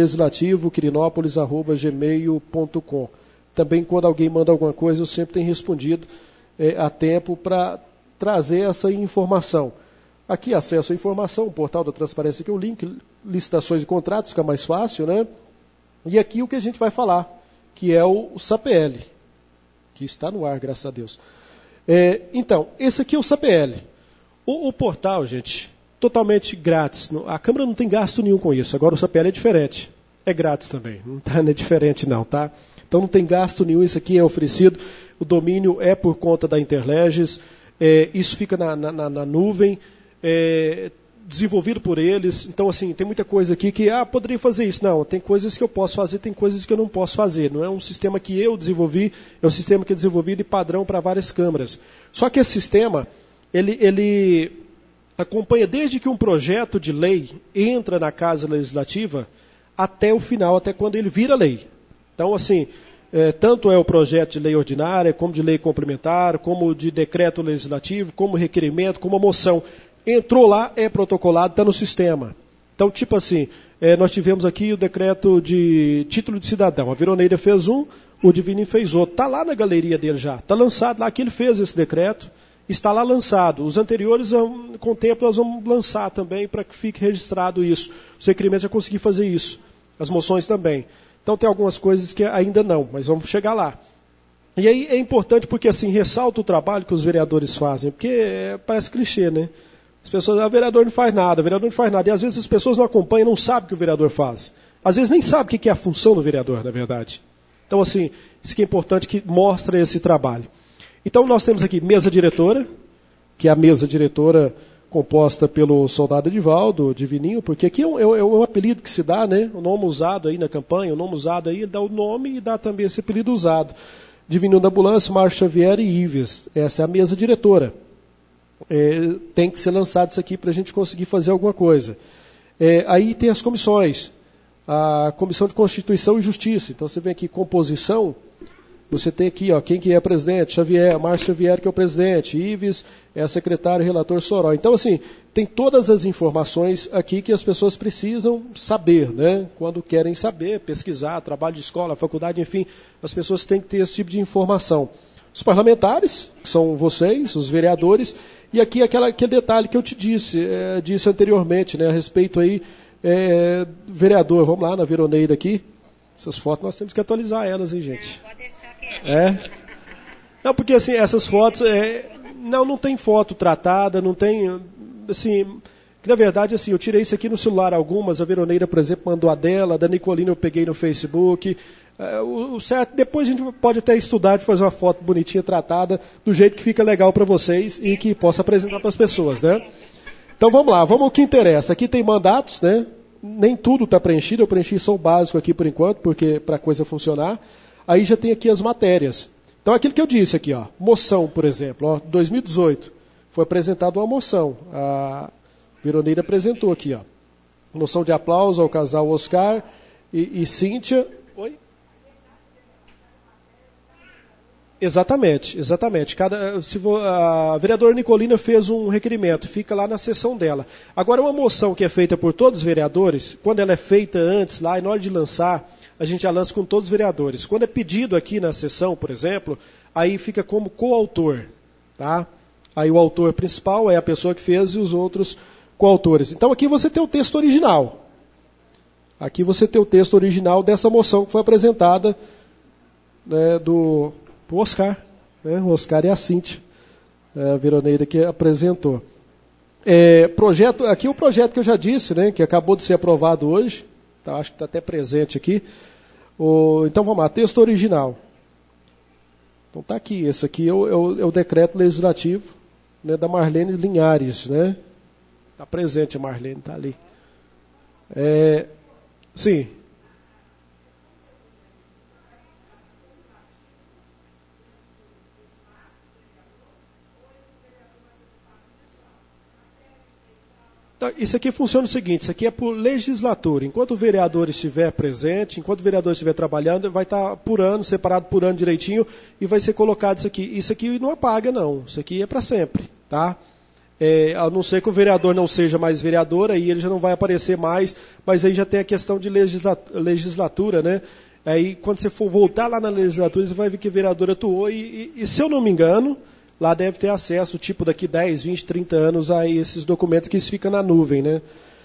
A: legislativo.quirinópolis@gmail.com. Também quando alguém manda alguma coisa, eu sempre tenho respondido a tempo para trazer essa informação. Aqui, acesso à informação, o portal da transparência, aqui é o link, licitações e contratos, fica mais fácil, né? E aqui o que a gente vai falar, que é o SAPL, que está no ar, graças a Deus. Então, esse aqui é o SAPL. O portal, gente, totalmente grátis. A Câmara não tem gasto nenhum com isso. Agora o SAPL é diferente. É grátis também. Não é diferente não, tá? Então não tem gasto nenhum, isso aqui é oferecido. O domínio é por conta da Interleges. Isso fica na nuvem. Desenvolvido por eles. Então, assim, tem muita coisa aqui que, poderia fazer isso. Não, tem coisas que eu posso fazer, tem coisas que eu não posso fazer. Não é um sistema que eu desenvolvi, é um sistema que é desenvolvido e padrão para várias câmaras. Só que esse sistema, ele acompanha desde que um projeto de lei entra na Casa Legislativa até o final, até quando ele vira lei. Então, assim, tanto é o projeto de lei ordinária, como de lei complementar, como de decreto legislativo, como requerimento, como a moção. Entrou lá, é protocolado, está no sistema. Então, tipo assim, nós tivemos aqui o decreto de título de cidadão. A Veroneira fez um, o Divininho fez outro. Está lá na galeria dele já. Está lançado lá que ele fez esse decreto. Está lá lançado. Os anteriores, com o tempo, nós vamos lançar também para que fique registrado isso. Os requerimentos já consegui fazer isso. As moções também. Então, tem algumas coisas que ainda não, mas vamos chegar lá. E aí é importante porque, assim, ressalta o trabalho que os vereadores fazem. Porque parece clichê, né? As pessoas, o vereador não faz nada, o vereador não faz nada. E às vezes as pessoas não acompanham, não sabem o que o vereador faz. Às vezes nem sabem o que é a função do vereador, na verdade. Então, assim, isso que é importante, que mostra esse trabalho. Então, nós temos aqui mesa diretora, que é a mesa diretora composta pelo soldado Edivaldo, Divininho, porque aqui é um apelido que se dá, né? O nome usado aí na campanha, o nome usado aí dá o nome e dá também esse apelido usado. Divininho da Ambulância, Márcio Xavier e Ives. Essa é a mesa diretora. Tem que ser lançado isso aqui para a gente conseguir fazer alguma coisa. Aí tem as comissões. A Comissão de Constituição e Justiça. Então você vem aqui, composição. Você tem aqui, quem que é presidente? Xavier, Márcio Xavier, que é o presidente. Ives é secretário e relator Soró. Então, assim, tem todas as informações aqui que as pessoas precisam saber, né? Quando querem saber, pesquisar, trabalho de escola, faculdade, enfim, as pessoas têm que ter esse tipo de informação. Os parlamentares, que são vocês, os vereadores, e aqui aquele detalhe que eu te disse anteriormente, né, a respeito aí, vereador, vamos lá na Veroneira aqui, essas fotos nós temos que atualizar elas, hein, gente? Não, pode deixar que Não, porque assim, essas fotos, não tem foto tratada, não tem, assim, que na verdade, assim, eu tirei isso aqui no celular algumas, a Veroneira, por exemplo, mandou a dela, a da Nicolina eu peguei no Facebook. O certo, depois a gente pode até estudar de fazer uma foto bonitinha, tratada, do jeito que fica legal para vocês e que possa apresentar para as pessoas, né? Então vamos lá, vamos ao que interessa. Aqui tem mandatos, né? Nem tudo está preenchido, eu preenchi só o básico aqui por enquanto, porque para a coisa funcionar. Aí já tem aqui as matérias. Então aquilo que eu disse aqui, moção, por exemplo, 2018, foi apresentada uma moção. A Veroneira apresentou aqui, moção de aplauso ao casal Oscar e Cíntia. Oi? Exatamente. A vereadora Nicolina fez um requerimento, fica lá na sessão dela. Agora, uma moção que é feita por todos os vereadores, quando ela é feita antes, lá, e na hora de lançar, a gente já lança com todos os vereadores. Quando é pedido aqui na sessão, por exemplo, aí fica como coautor. Tá? Aí o autor principal é a pessoa que fez e os outros coautores. Então aqui você tem o texto original. Aqui você tem o texto original dessa moção que foi apresentada, né, do Oscar. Né? O Oscar e a Cíntia, a Veroneida, que apresentou. Aqui o projeto que eu já disse, né, que acabou de ser aprovado hoje. Tá, acho que está até presente aqui. Então vamos lá, texto original. Então está aqui, esse aqui é o decreto legislativo, né, da Marlene Linhares. Né? Está presente a Marlene, está ali. Sim. Isso aqui funciona o seguinte, isso aqui é por legislatura. Enquanto o vereador estiver presente, enquanto o vereador estiver trabalhando, vai estar por ano, separado por ano direitinho, e vai ser colocado isso aqui. Isso aqui não apaga, não. Isso aqui é para sempre. Tá? A não ser que o vereador não seja mais vereador, aí ele já não vai aparecer mais, mas aí já tem a questão de legislatura, né? Aí quando você for voltar lá na legislatura, você vai ver que o vereador atuou, e se eu não me engano, lá deve ter acesso, tipo, daqui 10, 20, 30 anos a esses documentos que isso fica na nuvem, né?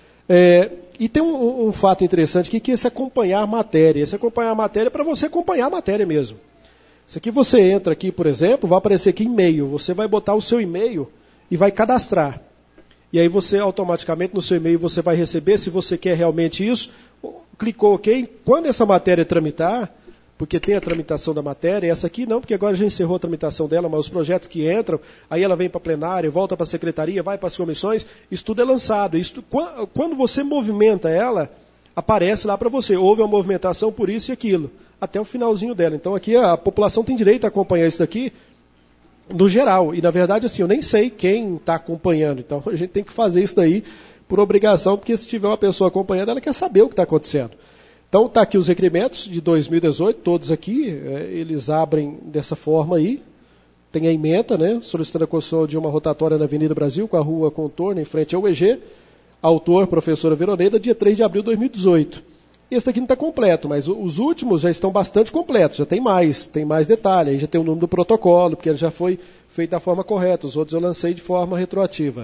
A: E tem um fato interessante aqui, que é esse acompanhar a matéria. Esse acompanhar a matéria é para você acompanhar a matéria mesmo. Isso aqui você entra aqui, por exemplo, vai aparecer aqui e-mail. Você vai botar o seu e-mail e vai cadastrar. E aí você automaticamente no seu e-mail você vai receber, se você quer realmente isso, clicou OK. Quando essa matéria tramitar, porque tem a tramitação da matéria, essa aqui não, porque agora já encerrou a tramitação dela, mas os projetos que entram, aí ela vem para a plenária, volta para a secretaria, vai para as comissões, isso tudo é lançado. Quando você movimenta ela, aparece lá para você, houve uma movimentação por isso e aquilo, até o finalzinho dela. Então aqui a população tem direito a acompanhar isso daqui no geral, e na verdade assim, eu nem sei quem está acompanhando, então a gente tem que fazer isso daí por obrigação, porque se tiver uma pessoa acompanhando, ela quer saber o que está acontecendo. Então está aqui os requerimentos de 2018, todos aqui, eles abrem dessa forma aí. Tem a ementa, né, solicitando a construção de uma rotatória na Avenida Brasil, com a rua Contorno, em frente ao EG. Autor, professora Veroneida, dia 3 de abril de 2018. Esse daqui não está completo, mas os últimos já estão bastante completos, já tem mais detalhe, aí já tem o número do protocolo, porque ele já foi feito da forma correta, os outros eu lancei de forma retroativa.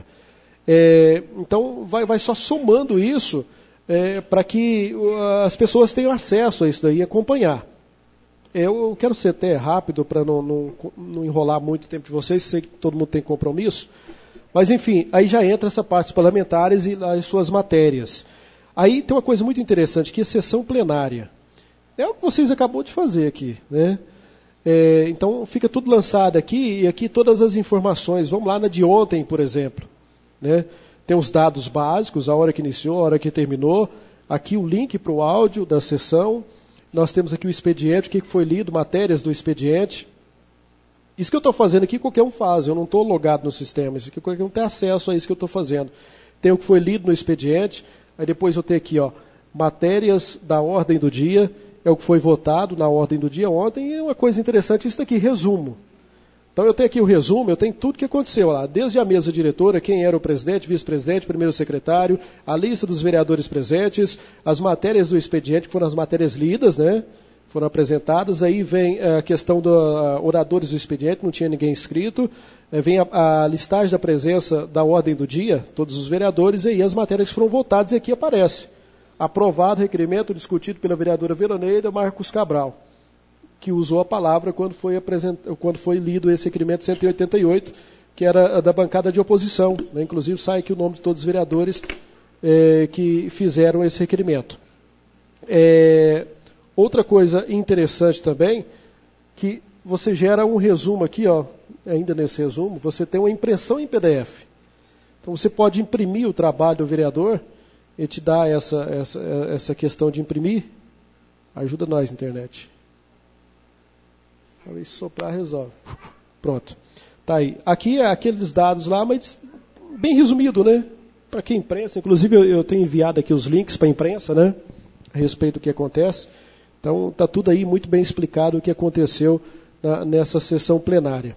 A: Então vai só somando isso, para que as pessoas tenham acesso a isso daí e acompanhar. Eu quero ser até rápido para não enrolar muito o tempo de vocês, sei que todo mundo tem compromisso, mas enfim, aí já entra essa parte dos parlamentares e as suas matérias. Aí tem uma coisa muito interessante, que é sessão plenária. É o que vocês acabou de fazer aqui, né? Então fica tudo lançado aqui, e aqui todas as informações. Vamos lá na de ontem, por exemplo, né? Tem os dados básicos, a hora que iniciou, a hora que terminou. Aqui o link para o áudio da sessão. Nós temos aqui o expediente, o que foi lido, matérias do expediente. Isso que eu estou fazendo aqui, qualquer um faz. Eu não estou logado no sistema. Isso aqui, qualquer um tem acesso a isso que eu estou fazendo. Tem o que foi lido no expediente. Aí depois eu tenho aqui, matérias da ordem do dia. É o que foi votado na ordem do dia ontem. E é uma coisa interessante, isso daqui, resumo. Então eu tenho aqui o resumo, eu tenho tudo que aconteceu lá, desde a mesa diretora, quem era o presidente, vice-presidente, primeiro secretário, a lista dos vereadores presentes, as matérias do expediente, que foram as matérias lidas, né? Foram apresentadas, aí vem a questão dos oradores do expediente, não tinha ninguém inscrito, vem a listagem da presença da ordem do dia, todos os vereadores, e aí as matérias foram votadas e aqui aparece. Aprovado requerimento discutido pela vereadora Veroneida Marcos Cabral, que usou a palavra quando foi lido esse requerimento 188, que era da bancada de oposição. Né? Inclusive sai aqui o nome de todos os vereadores que fizeram esse requerimento. Outra coisa interessante também, que você gera um resumo aqui, ainda nesse resumo, você tem uma impressão em PDF. Então você pode imprimir o trabalho do vereador, ele te dá essa questão de imprimir. Ajuda nós, internet. Talvez soprar resolve. Pronto. Tá aí. Aqui é aqueles dados lá, mas bem resumido, né? Para quem imprensa. Inclusive eu tenho enviado aqui os links para a imprensa, né? a respeito do que acontece. Então, está tudo aí muito bem explicado o que aconteceu nessa sessão plenária.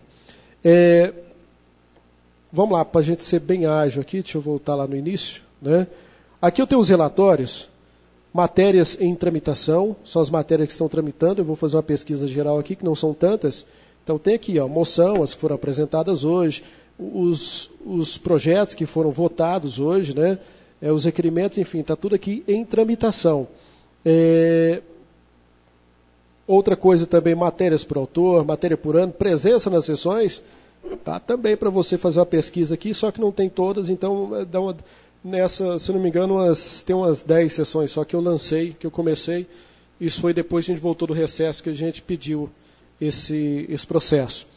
A: Vamos lá, para a gente ser bem ágil aqui, deixa eu voltar lá no início. Né? Aqui eu tenho os relatórios, matérias em tramitação, são as matérias que estão tramitando. Eu vou fazer uma pesquisa geral aqui, que não são tantas. Então tem aqui, moção, as que foram apresentadas hoje, os projetos que foram votados hoje, né? Os requerimentos, enfim, está tudo aqui em tramitação. Outra coisa também, matérias por autor, matéria por ano, presença nas sessões, tá também para você fazer uma pesquisa aqui, só que não tem todas, então nessa, se não me engano, tem umas 10 sessões só que eu lancei, que eu comecei. Isso foi depois que a gente voltou do recesso que a gente pediu esse processo.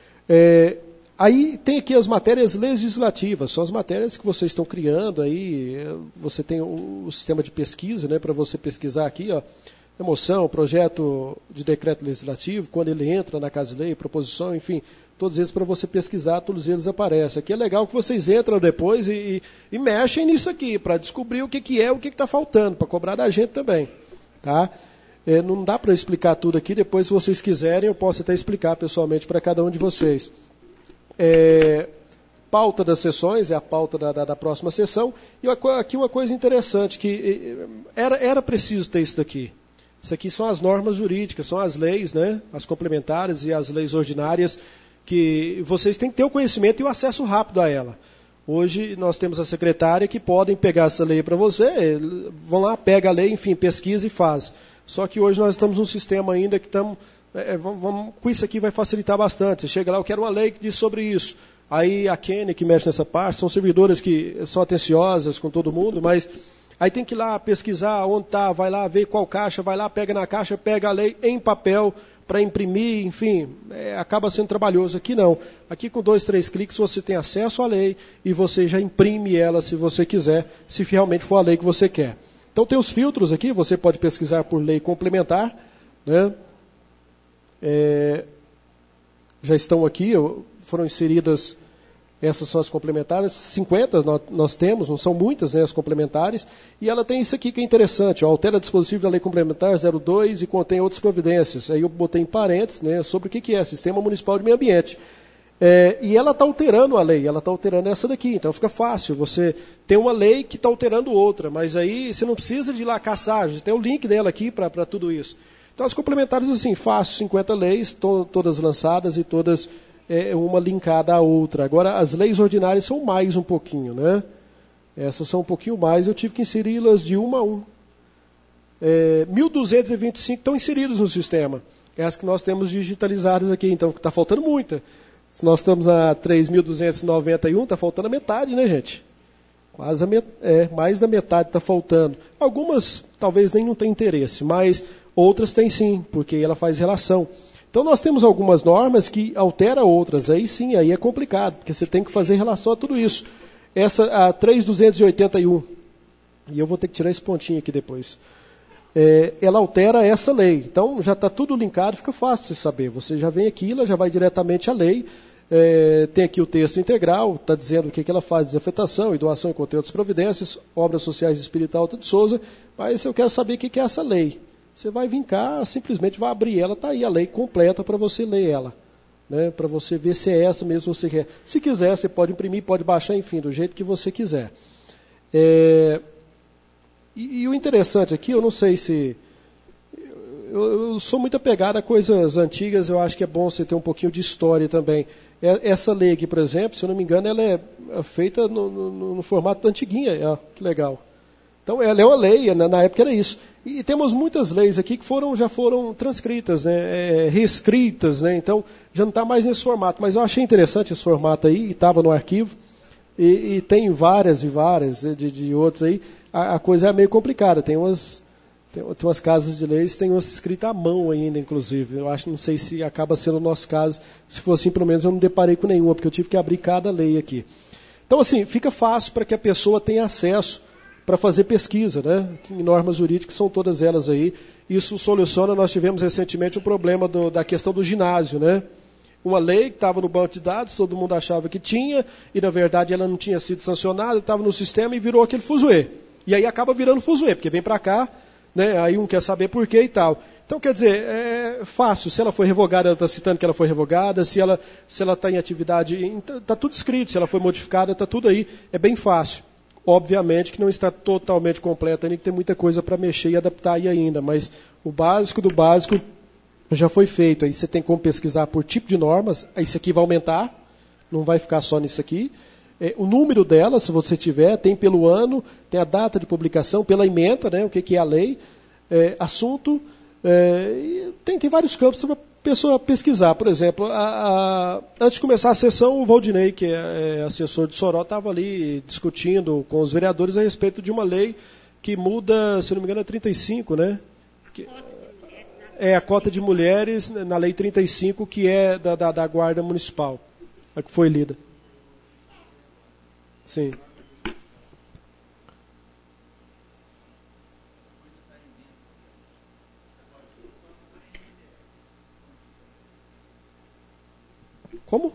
A: Aí tem aqui as matérias legislativas, são as matérias que vocês estão criando aí. Você tem o sistema de pesquisa, né, para você pesquisar aqui, moção, projeto de decreto legislativo, quando ele entra na Casa de Lei, proposição, enfim, todos eles para você pesquisar, todos eles aparecem. Aqui é legal que vocês entram depois e mexem nisso aqui, para descobrir o que é, o que está faltando, para cobrar da gente também. Tá? Não dá para explicar tudo aqui, depois se vocês quiserem eu posso até explicar pessoalmente para cada um de vocês. Pauta das sessões, é a pauta da próxima sessão, e aqui uma coisa interessante, que era preciso ter isso daqui. Isso aqui são as normas jurídicas, são as leis, né, as complementares e as leis ordinárias, que vocês têm que ter o conhecimento e o acesso rápido a ela. Hoje nós temos a secretária que podem pegar essa lei para você, vão lá, pega a lei, enfim, pesquisa e faz. Só que hoje nós estamos num sistema ainda que estamos... com isso aqui vai facilitar bastante. Você chega lá, eu quero uma lei que diz sobre isso. Aí a Kenny que mexe nessa parte, são servidoras que são atenciosas com todo mundo, mas aí tem que ir lá pesquisar onde está, vai lá ver qual caixa, vai lá, pega na caixa, pega a lei em papel para imprimir, enfim, acaba sendo trabalhoso. Aqui não. Aqui com 2, 3 cliques você tem acesso à lei e você já imprime ela se você quiser, se realmente for a lei que você quer. Então tem os filtros aqui, você pode pesquisar por lei complementar, né? Já estão aqui, foram inseridas, essas são as complementares, 50 nós temos, não são muitas, né, as complementares, e ela tem isso aqui que é interessante, altera dispositivo da lei complementar 02 e contém outras providências. Aí eu botei em parênteses, né, sobre o que é, Sistema Municipal de Meio Ambiente. E ela está alterando a lei, ela está alterando essa daqui, então fica fácil, você tem uma lei que está alterando outra, mas aí você não precisa de ir lá caçar, tem o link dela aqui para tudo isso. Então as complementares, assim, fácil, 50 leis, todas lançadas e todas uma linkada à outra. Agora, as leis ordinárias são mais um pouquinho, né? Essas são um pouquinho mais, eu tive que inseri-las de uma a um. 1.225 estão inseridas no sistema. É as que nós temos digitalizadas aqui, então está faltando muita. Se nós estamos a 3.291, está faltando a metade, né, gente? Quase mais da metade está faltando. Algumas talvez nem não tenham interesse, mas outras têm sim, porque ela faz relação. Então nós temos algumas normas que alteram outras, aí sim, aí é complicado, porque você tem que fazer relação a tudo isso. Essa, a 3.281, e eu vou ter que tirar esse pontinho aqui depois, ela altera essa lei. Então já está tudo linkado, fica fácil de saber. Você já vem aqui, ela já vai diretamente à lei, tem aqui o texto integral, está dizendo o que ela faz, desafetação e doação e conteúdos providências, obras sociais de Espírito Alta de Souza, mas eu quero saber o que é essa lei. Você vai vir cá, simplesmente vai abrir ela, está aí a lei completa para você ler ela, né, para você ver se é essa mesmo que você quer. Se quiser, você pode imprimir, pode baixar, enfim, do jeito que você quiser. E o interessante aqui, eu não sei se... Eu sou muito apegado a coisas antigas, eu acho que é bom você ter um pouquinho de história também. Essa lei aqui, por exemplo, se eu não me engano, ela é feita no formato antiguinha, que legal. Então, ela é uma lei, na época era isso. E temos muitas leis aqui que já foram transcritas, né, reescritas, né, então já não está mais nesse formato. Mas eu achei interessante esse formato aí, estava no arquivo, e tem várias e várias de outros aí. A coisa é meio complicada, tem umas casas de leis, tem umas escritas à mão ainda, inclusive. Eu acho, não sei se acaba sendo o nosso caso, se for assim, pelo menos eu não deparei com nenhuma, porque eu tive que abrir cada lei aqui. Então, assim, fica fácil para que a pessoa tenha acesso para fazer pesquisa, né? Em normas jurídicas são todas elas aí. Isso soluciona, nós tivemos recentemente o problema da questão do ginásio, né? Uma lei que estava no banco de dados, todo mundo achava que tinha, e na verdade ela não tinha sido sancionada, estava no sistema e virou aquele fuzuê. E aí acaba virando fuzuê, porque vem para cá, né? Aí um quer saber por quê e tal. Então, quer dizer, é fácil. Se ela foi revogada, ela está citando que ela foi revogada. Se ela está em atividade, está tudo escrito. Se ela foi modificada, está tudo aí. É bem fácil. Obviamente que não está totalmente completa, ainda que tem muita coisa para mexer e adaptar aí ainda. Mas o básico do básico já foi feito. Aí você tem como pesquisar por tipo de normas. Aí isso aqui vai aumentar. Não vai ficar só nisso aqui. O número dela, se você tiver, tem pelo ano, tem a data de publicação, pela ementa, né, o que é a lei, assunto, tem vários campos para a pessoa pesquisar. Por exemplo, antes de começar a sessão, o Valdinei, que é assessor de Soró, estava ali discutindo com os vereadores a respeito de uma lei que muda, se não me engano, é 35, né? É a cota de mulheres na lei 35, que é da Guarda Municipal, a que foi lida. Sim. Como?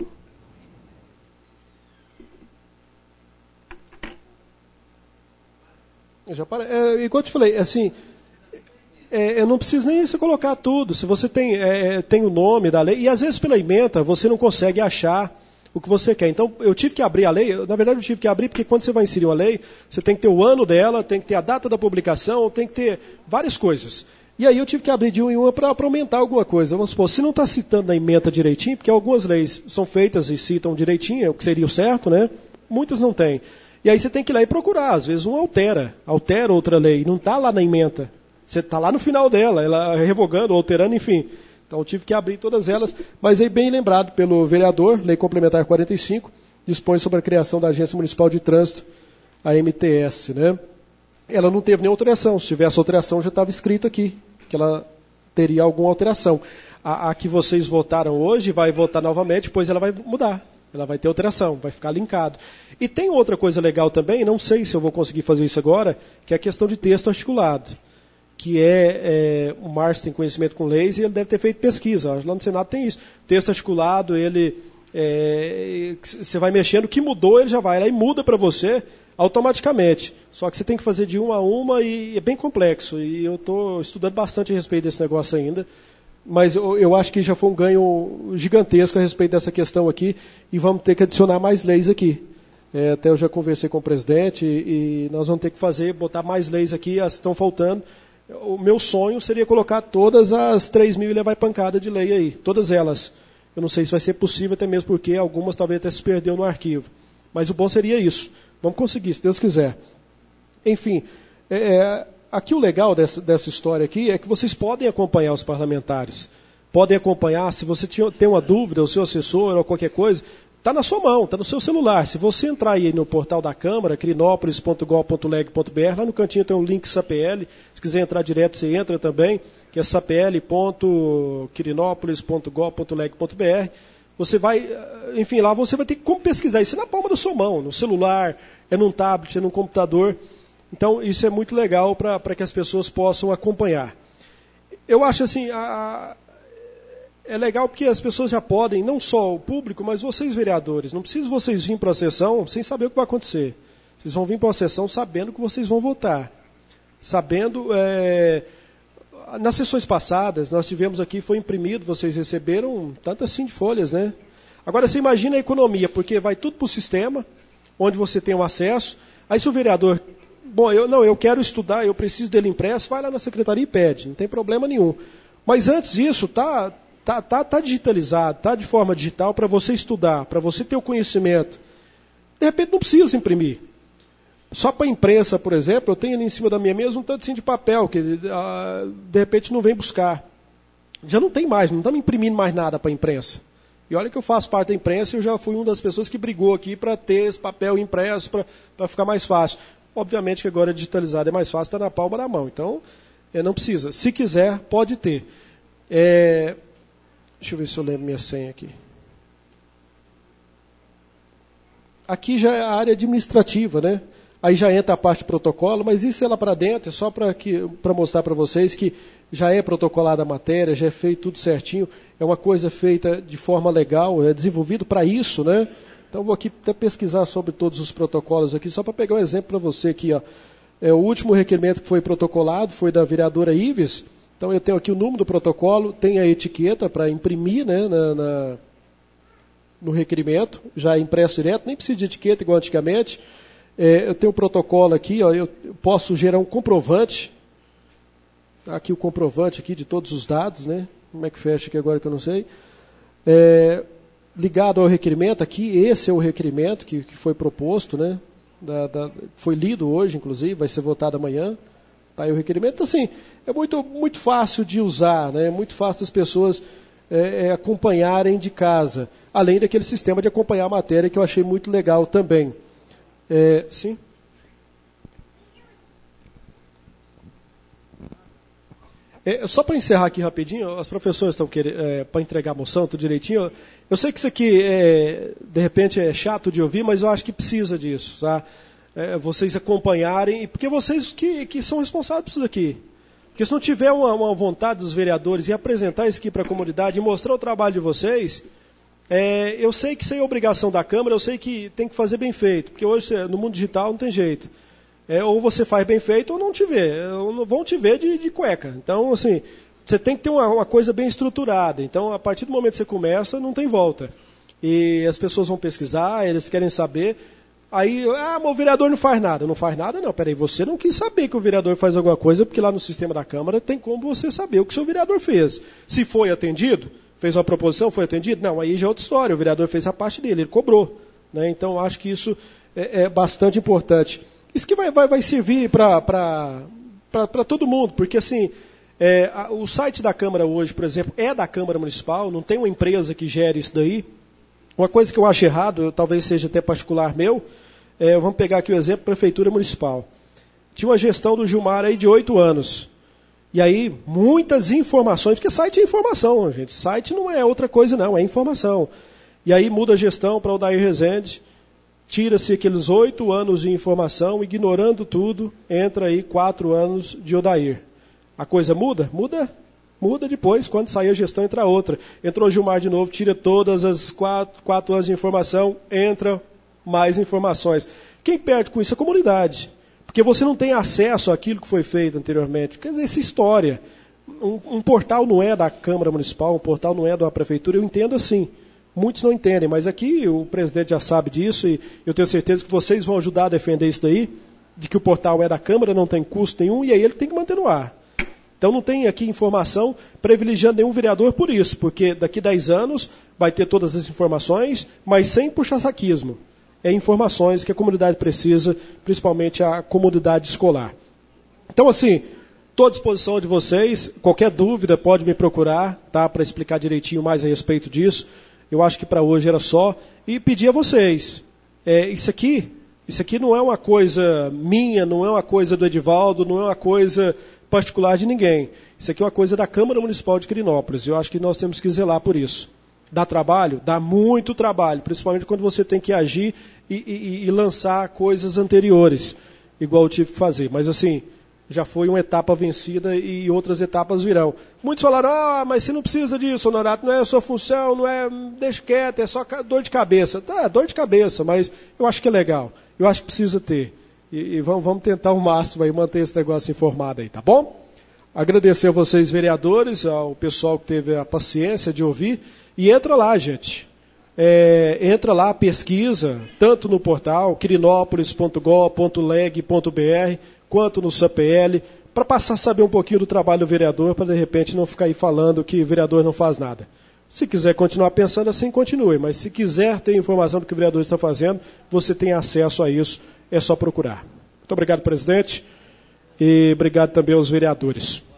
A: Igual eu te falei, assim, eu não preciso nem você colocar tudo. Se você tem o nome da lei, e às vezes pela ementa você não consegue achar o que você quer. Então, eu tive que abrir a lei. Na verdade, eu tive que abrir porque quando você vai inserir uma lei, você tem que ter o ano dela, tem que ter a data da publicação, tem que ter várias coisas. E aí eu tive que abrir de uma em uma para aumentar alguma coisa. Vamos supor, se não está citando na ementa direitinho, porque algumas leis são feitas e citam direitinho, é o que seria o certo, né? Muitas não têm. E aí você tem que ir lá e procurar. Às vezes um altera outra lei, não está lá na ementa. Você está lá no final dela, ela revogando, alterando, enfim. Então eu tive que abrir todas elas, mas aí bem lembrado pelo vereador, Lei Complementar 45, dispõe sobre a criação da Agência Municipal de Trânsito, a MTS, né? Ela não teve nenhuma alteração. Se tivesse alteração, já estava escrito aqui, que ela teria alguma alteração. A que vocês votaram hoje vai votar novamente, pois ela vai mudar. Ela vai ter alteração, vai ficar linkado. E tem outra coisa legal também, não sei se eu vou conseguir fazer isso agora, que é a questão de texto articulado. Que o Márcio tem conhecimento com leis e ele deve ter feito pesquisa. Lá no Senado tem isso. Texto articulado, você vai mexendo, o que mudou ele já vai lá e muda para você automaticamente. Só que você tem que fazer de uma a uma e é bem complexo. E eu estou estudando bastante a respeito desse negócio ainda. Mas eu acho que já foi um ganho gigantesco a respeito dessa questão aqui e vamos ter que adicionar mais leis aqui. Até eu já conversei com o presidente e nós vamos ter que botar mais leis aqui, as que estão faltando. O meu sonho seria colocar todas as 3.000 e levar pancada de lei aí, todas elas. Eu não sei se vai ser possível, até mesmo porque algumas talvez até se perdeu no arquivo. Mas o bom seria isso. Vamos conseguir, se Deus quiser. Enfim, aqui o legal dessa história aqui é que vocês podem acompanhar os parlamentares. Podem acompanhar, se você tem uma dúvida, o seu assessor ou qualquer coisa, está na sua mão, está no seu celular. Se você entrar aí no portal da Câmara, crinópolis.gov.leg.br, lá no cantinho tem um link SAPL. Se quiser entrar direto, você entra também, que é sapl.crinópolis.gov.leg.br. Você vai, enfim, lá você vai ter como pesquisar isso na palma da sua mão, no celular, num tablet, num computador. Então, isso é muito legal para que as pessoas possam acompanhar. Eu acho assim, é legal porque as pessoas já podem, não só o público, mas vocês vereadores, não precisa vocês virem para a sessão sem saber o que vai acontecer. Vocês vão vir para a sessão sabendo que vocês vão votar. Sabendo, nas sessões passadas, nós tivemos aqui, foi imprimido, vocês receberam tanto assim de folhas, né? Agora você imagina a economia, porque vai tudo para o sistema, onde você tem o acesso. Aí se o vereador, eu quero estudar, eu preciso dele impresso, vai lá na secretaria e pede, não tem problema nenhum. Mas antes disso, tá digitalizado, tá de forma digital para você estudar, para você ter o conhecimento. De repente não precisa imprimir. Só para a imprensa, por exemplo, eu tenho ali em cima da minha mesa um tanto assim de papel, que de repente não vem buscar. Já não tem mais, não estamos imprimindo mais nada para a imprensa. E olha que eu faço parte da imprensa e eu já fui uma das pessoas que brigou aqui para ter esse papel impresso, para ficar mais fácil. Obviamente que agora digitalizado é mais fácil, está na palma da mão. Então, não precisa. Se quiser, pode ter. Deixa eu ver se eu lembro minha senha aqui. Aqui já é a área administrativa, né? Aí já entra a parte de protocolo, mas isso é lá para dentro, é só para mostrar para vocês que já é protocolada a matéria, já é feito tudo certinho, é uma coisa feita de forma legal, é desenvolvido para isso, né? Então vou aqui até pesquisar sobre todos os protocolos aqui, só para pegar um exemplo para você aqui, ó. O último requerimento que foi protocolado foi da vereadora Ives. Então eu tenho aqui o número do protocolo, tem a etiqueta para imprimir, né, no requerimento, já impresso direto, nem precisa de etiqueta igual antigamente. Eu tenho o protocolo aqui, ó, eu posso gerar um comprovante. Tá aqui o comprovante aqui de todos os dados, né? Como é que fecha aqui agora que eu não sei. Ligado ao requerimento, aqui esse é o requerimento que foi proposto, né? Foi lido hoje, inclusive, vai ser votado amanhã. Tá aí o requerimento. Então, assim, é muito fácil de usar, né? É muito fácil das pessoas acompanharem de casa. Além daquele sistema de acompanhar a matéria que eu achei muito legal também. Sim? Só para encerrar aqui rapidinho, as professoras estão querendo, para entregar a moção, tudo direitinho. Eu sei que isso aqui, de repente, é chato de ouvir, mas eu acho que precisa disso, tá? Vocês acompanharem, porque vocês que são responsáveis por isso aqui. Porque se não tiver uma vontade dos vereadores em apresentar isso aqui para a comunidade e mostrar o trabalho de vocês, eu sei que isso é obrigação da Câmara, eu sei que tem que fazer bem feito, porque hoje no mundo digital não tem jeito. Ou você faz bem feito ou não te vê. Ou vão te ver de cueca. Então, assim, você tem que ter uma coisa bem estruturada. Então, a partir do momento que você começa, não tem volta. E as pessoas vão pesquisar, eles querem saber. Aí, mas o vereador não faz nada. Não faz nada, não. Peraí, você não quis saber que o vereador faz alguma coisa, porque lá no sistema da Câmara tem como você saber o que o seu vereador fez. Se foi atendido, fez uma proposição, foi atendido? Não, aí já é outra história. O vereador fez a parte dele, ele cobrou. Né? Então, acho que isso é bastante importante. Isso que vai servir para todo mundo, porque assim, o site da Câmara hoje, por exemplo, é da Câmara Municipal, não tem uma empresa que gere isso daí. Uma coisa que eu acho errado, talvez seja até particular meu, vamos pegar aqui o exemplo, Prefeitura Municipal. Tinha uma gestão do Gilmar aí de 8 anos. E aí, muitas informações, porque site é informação, gente. Site não é outra coisa não, é informação. E aí muda a gestão para o Odair Rezende. Tira-se aqueles 8 anos de informação, ignorando tudo, entra aí 4 anos de Odair. A coisa muda? Muda depois, quando sair a gestão entra outra. Entrou o Gilmar de novo, tira todas as 4 anos de informação, entra mais informações. Quem perde com isso é a comunidade, porque você não tem acesso àquilo que foi feito anteriormente. Quer dizer, essa história, um portal não é da Câmara Municipal, um portal não é da Prefeitura, eu entendo assim. Muitos não entendem, mas aqui o presidente já sabe disso e eu tenho certeza que vocês vão ajudar a defender isso daí, de que o portal é da Câmara, não tem custo nenhum e aí ele tem que manter no ar. Então não tem aqui informação privilegiando nenhum vereador por isso, porque daqui 10 anos vai ter todas as informações, mas sem puxa-saquismo. É informações que a comunidade precisa, principalmente a comunidade escolar. Então assim, estou à disposição de vocês, qualquer dúvida pode me procurar, tá, para explicar direitinho mais a respeito disso. Eu acho que para hoje era só. E pedir a vocês, isso aqui não é uma coisa minha, não é uma coisa do Edivaldo, não é uma coisa particular de ninguém. Isso aqui é uma coisa da Câmara Municipal de Quirinópolis. Eu acho que nós temos que zelar por isso. Dá trabalho? Dá muito trabalho, principalmente quando você tem que agir e lançar coisas anteriores, igual eu tive que fazer. Mas assim, já foi uma etapa vencida e outras etapas virão. Muitos falaram, mas você não precisa disso, Honorato, não é a sua função, não é, deixa quieto, é só dor de cabeça. Tá, dor de cabeça, mas eu acho que é legal. Eu acho que precisa ter. E vamos tentar o máximo aí, manter esse negócio informado aí, tá bom? Agradecer a vocês, vereadores, ao pessoal que teve a paciência de ouvir. E entra lá, gente. Entra lá, pesquisa, tanto no portal quirinópolis.gov.leg.br, quanto no CPL, para passar a saber um pouquinho do trabalho do vereador, para de repente não ficar aí falando que o vereador não faz nada. Se quiser continuar pensando assim, continue, mas se quiser ter informação do que o vereador está fazendo, você tem acesso a isso, é só procurar. Muito obrigado, presidente, e obrigado também aos vereadores.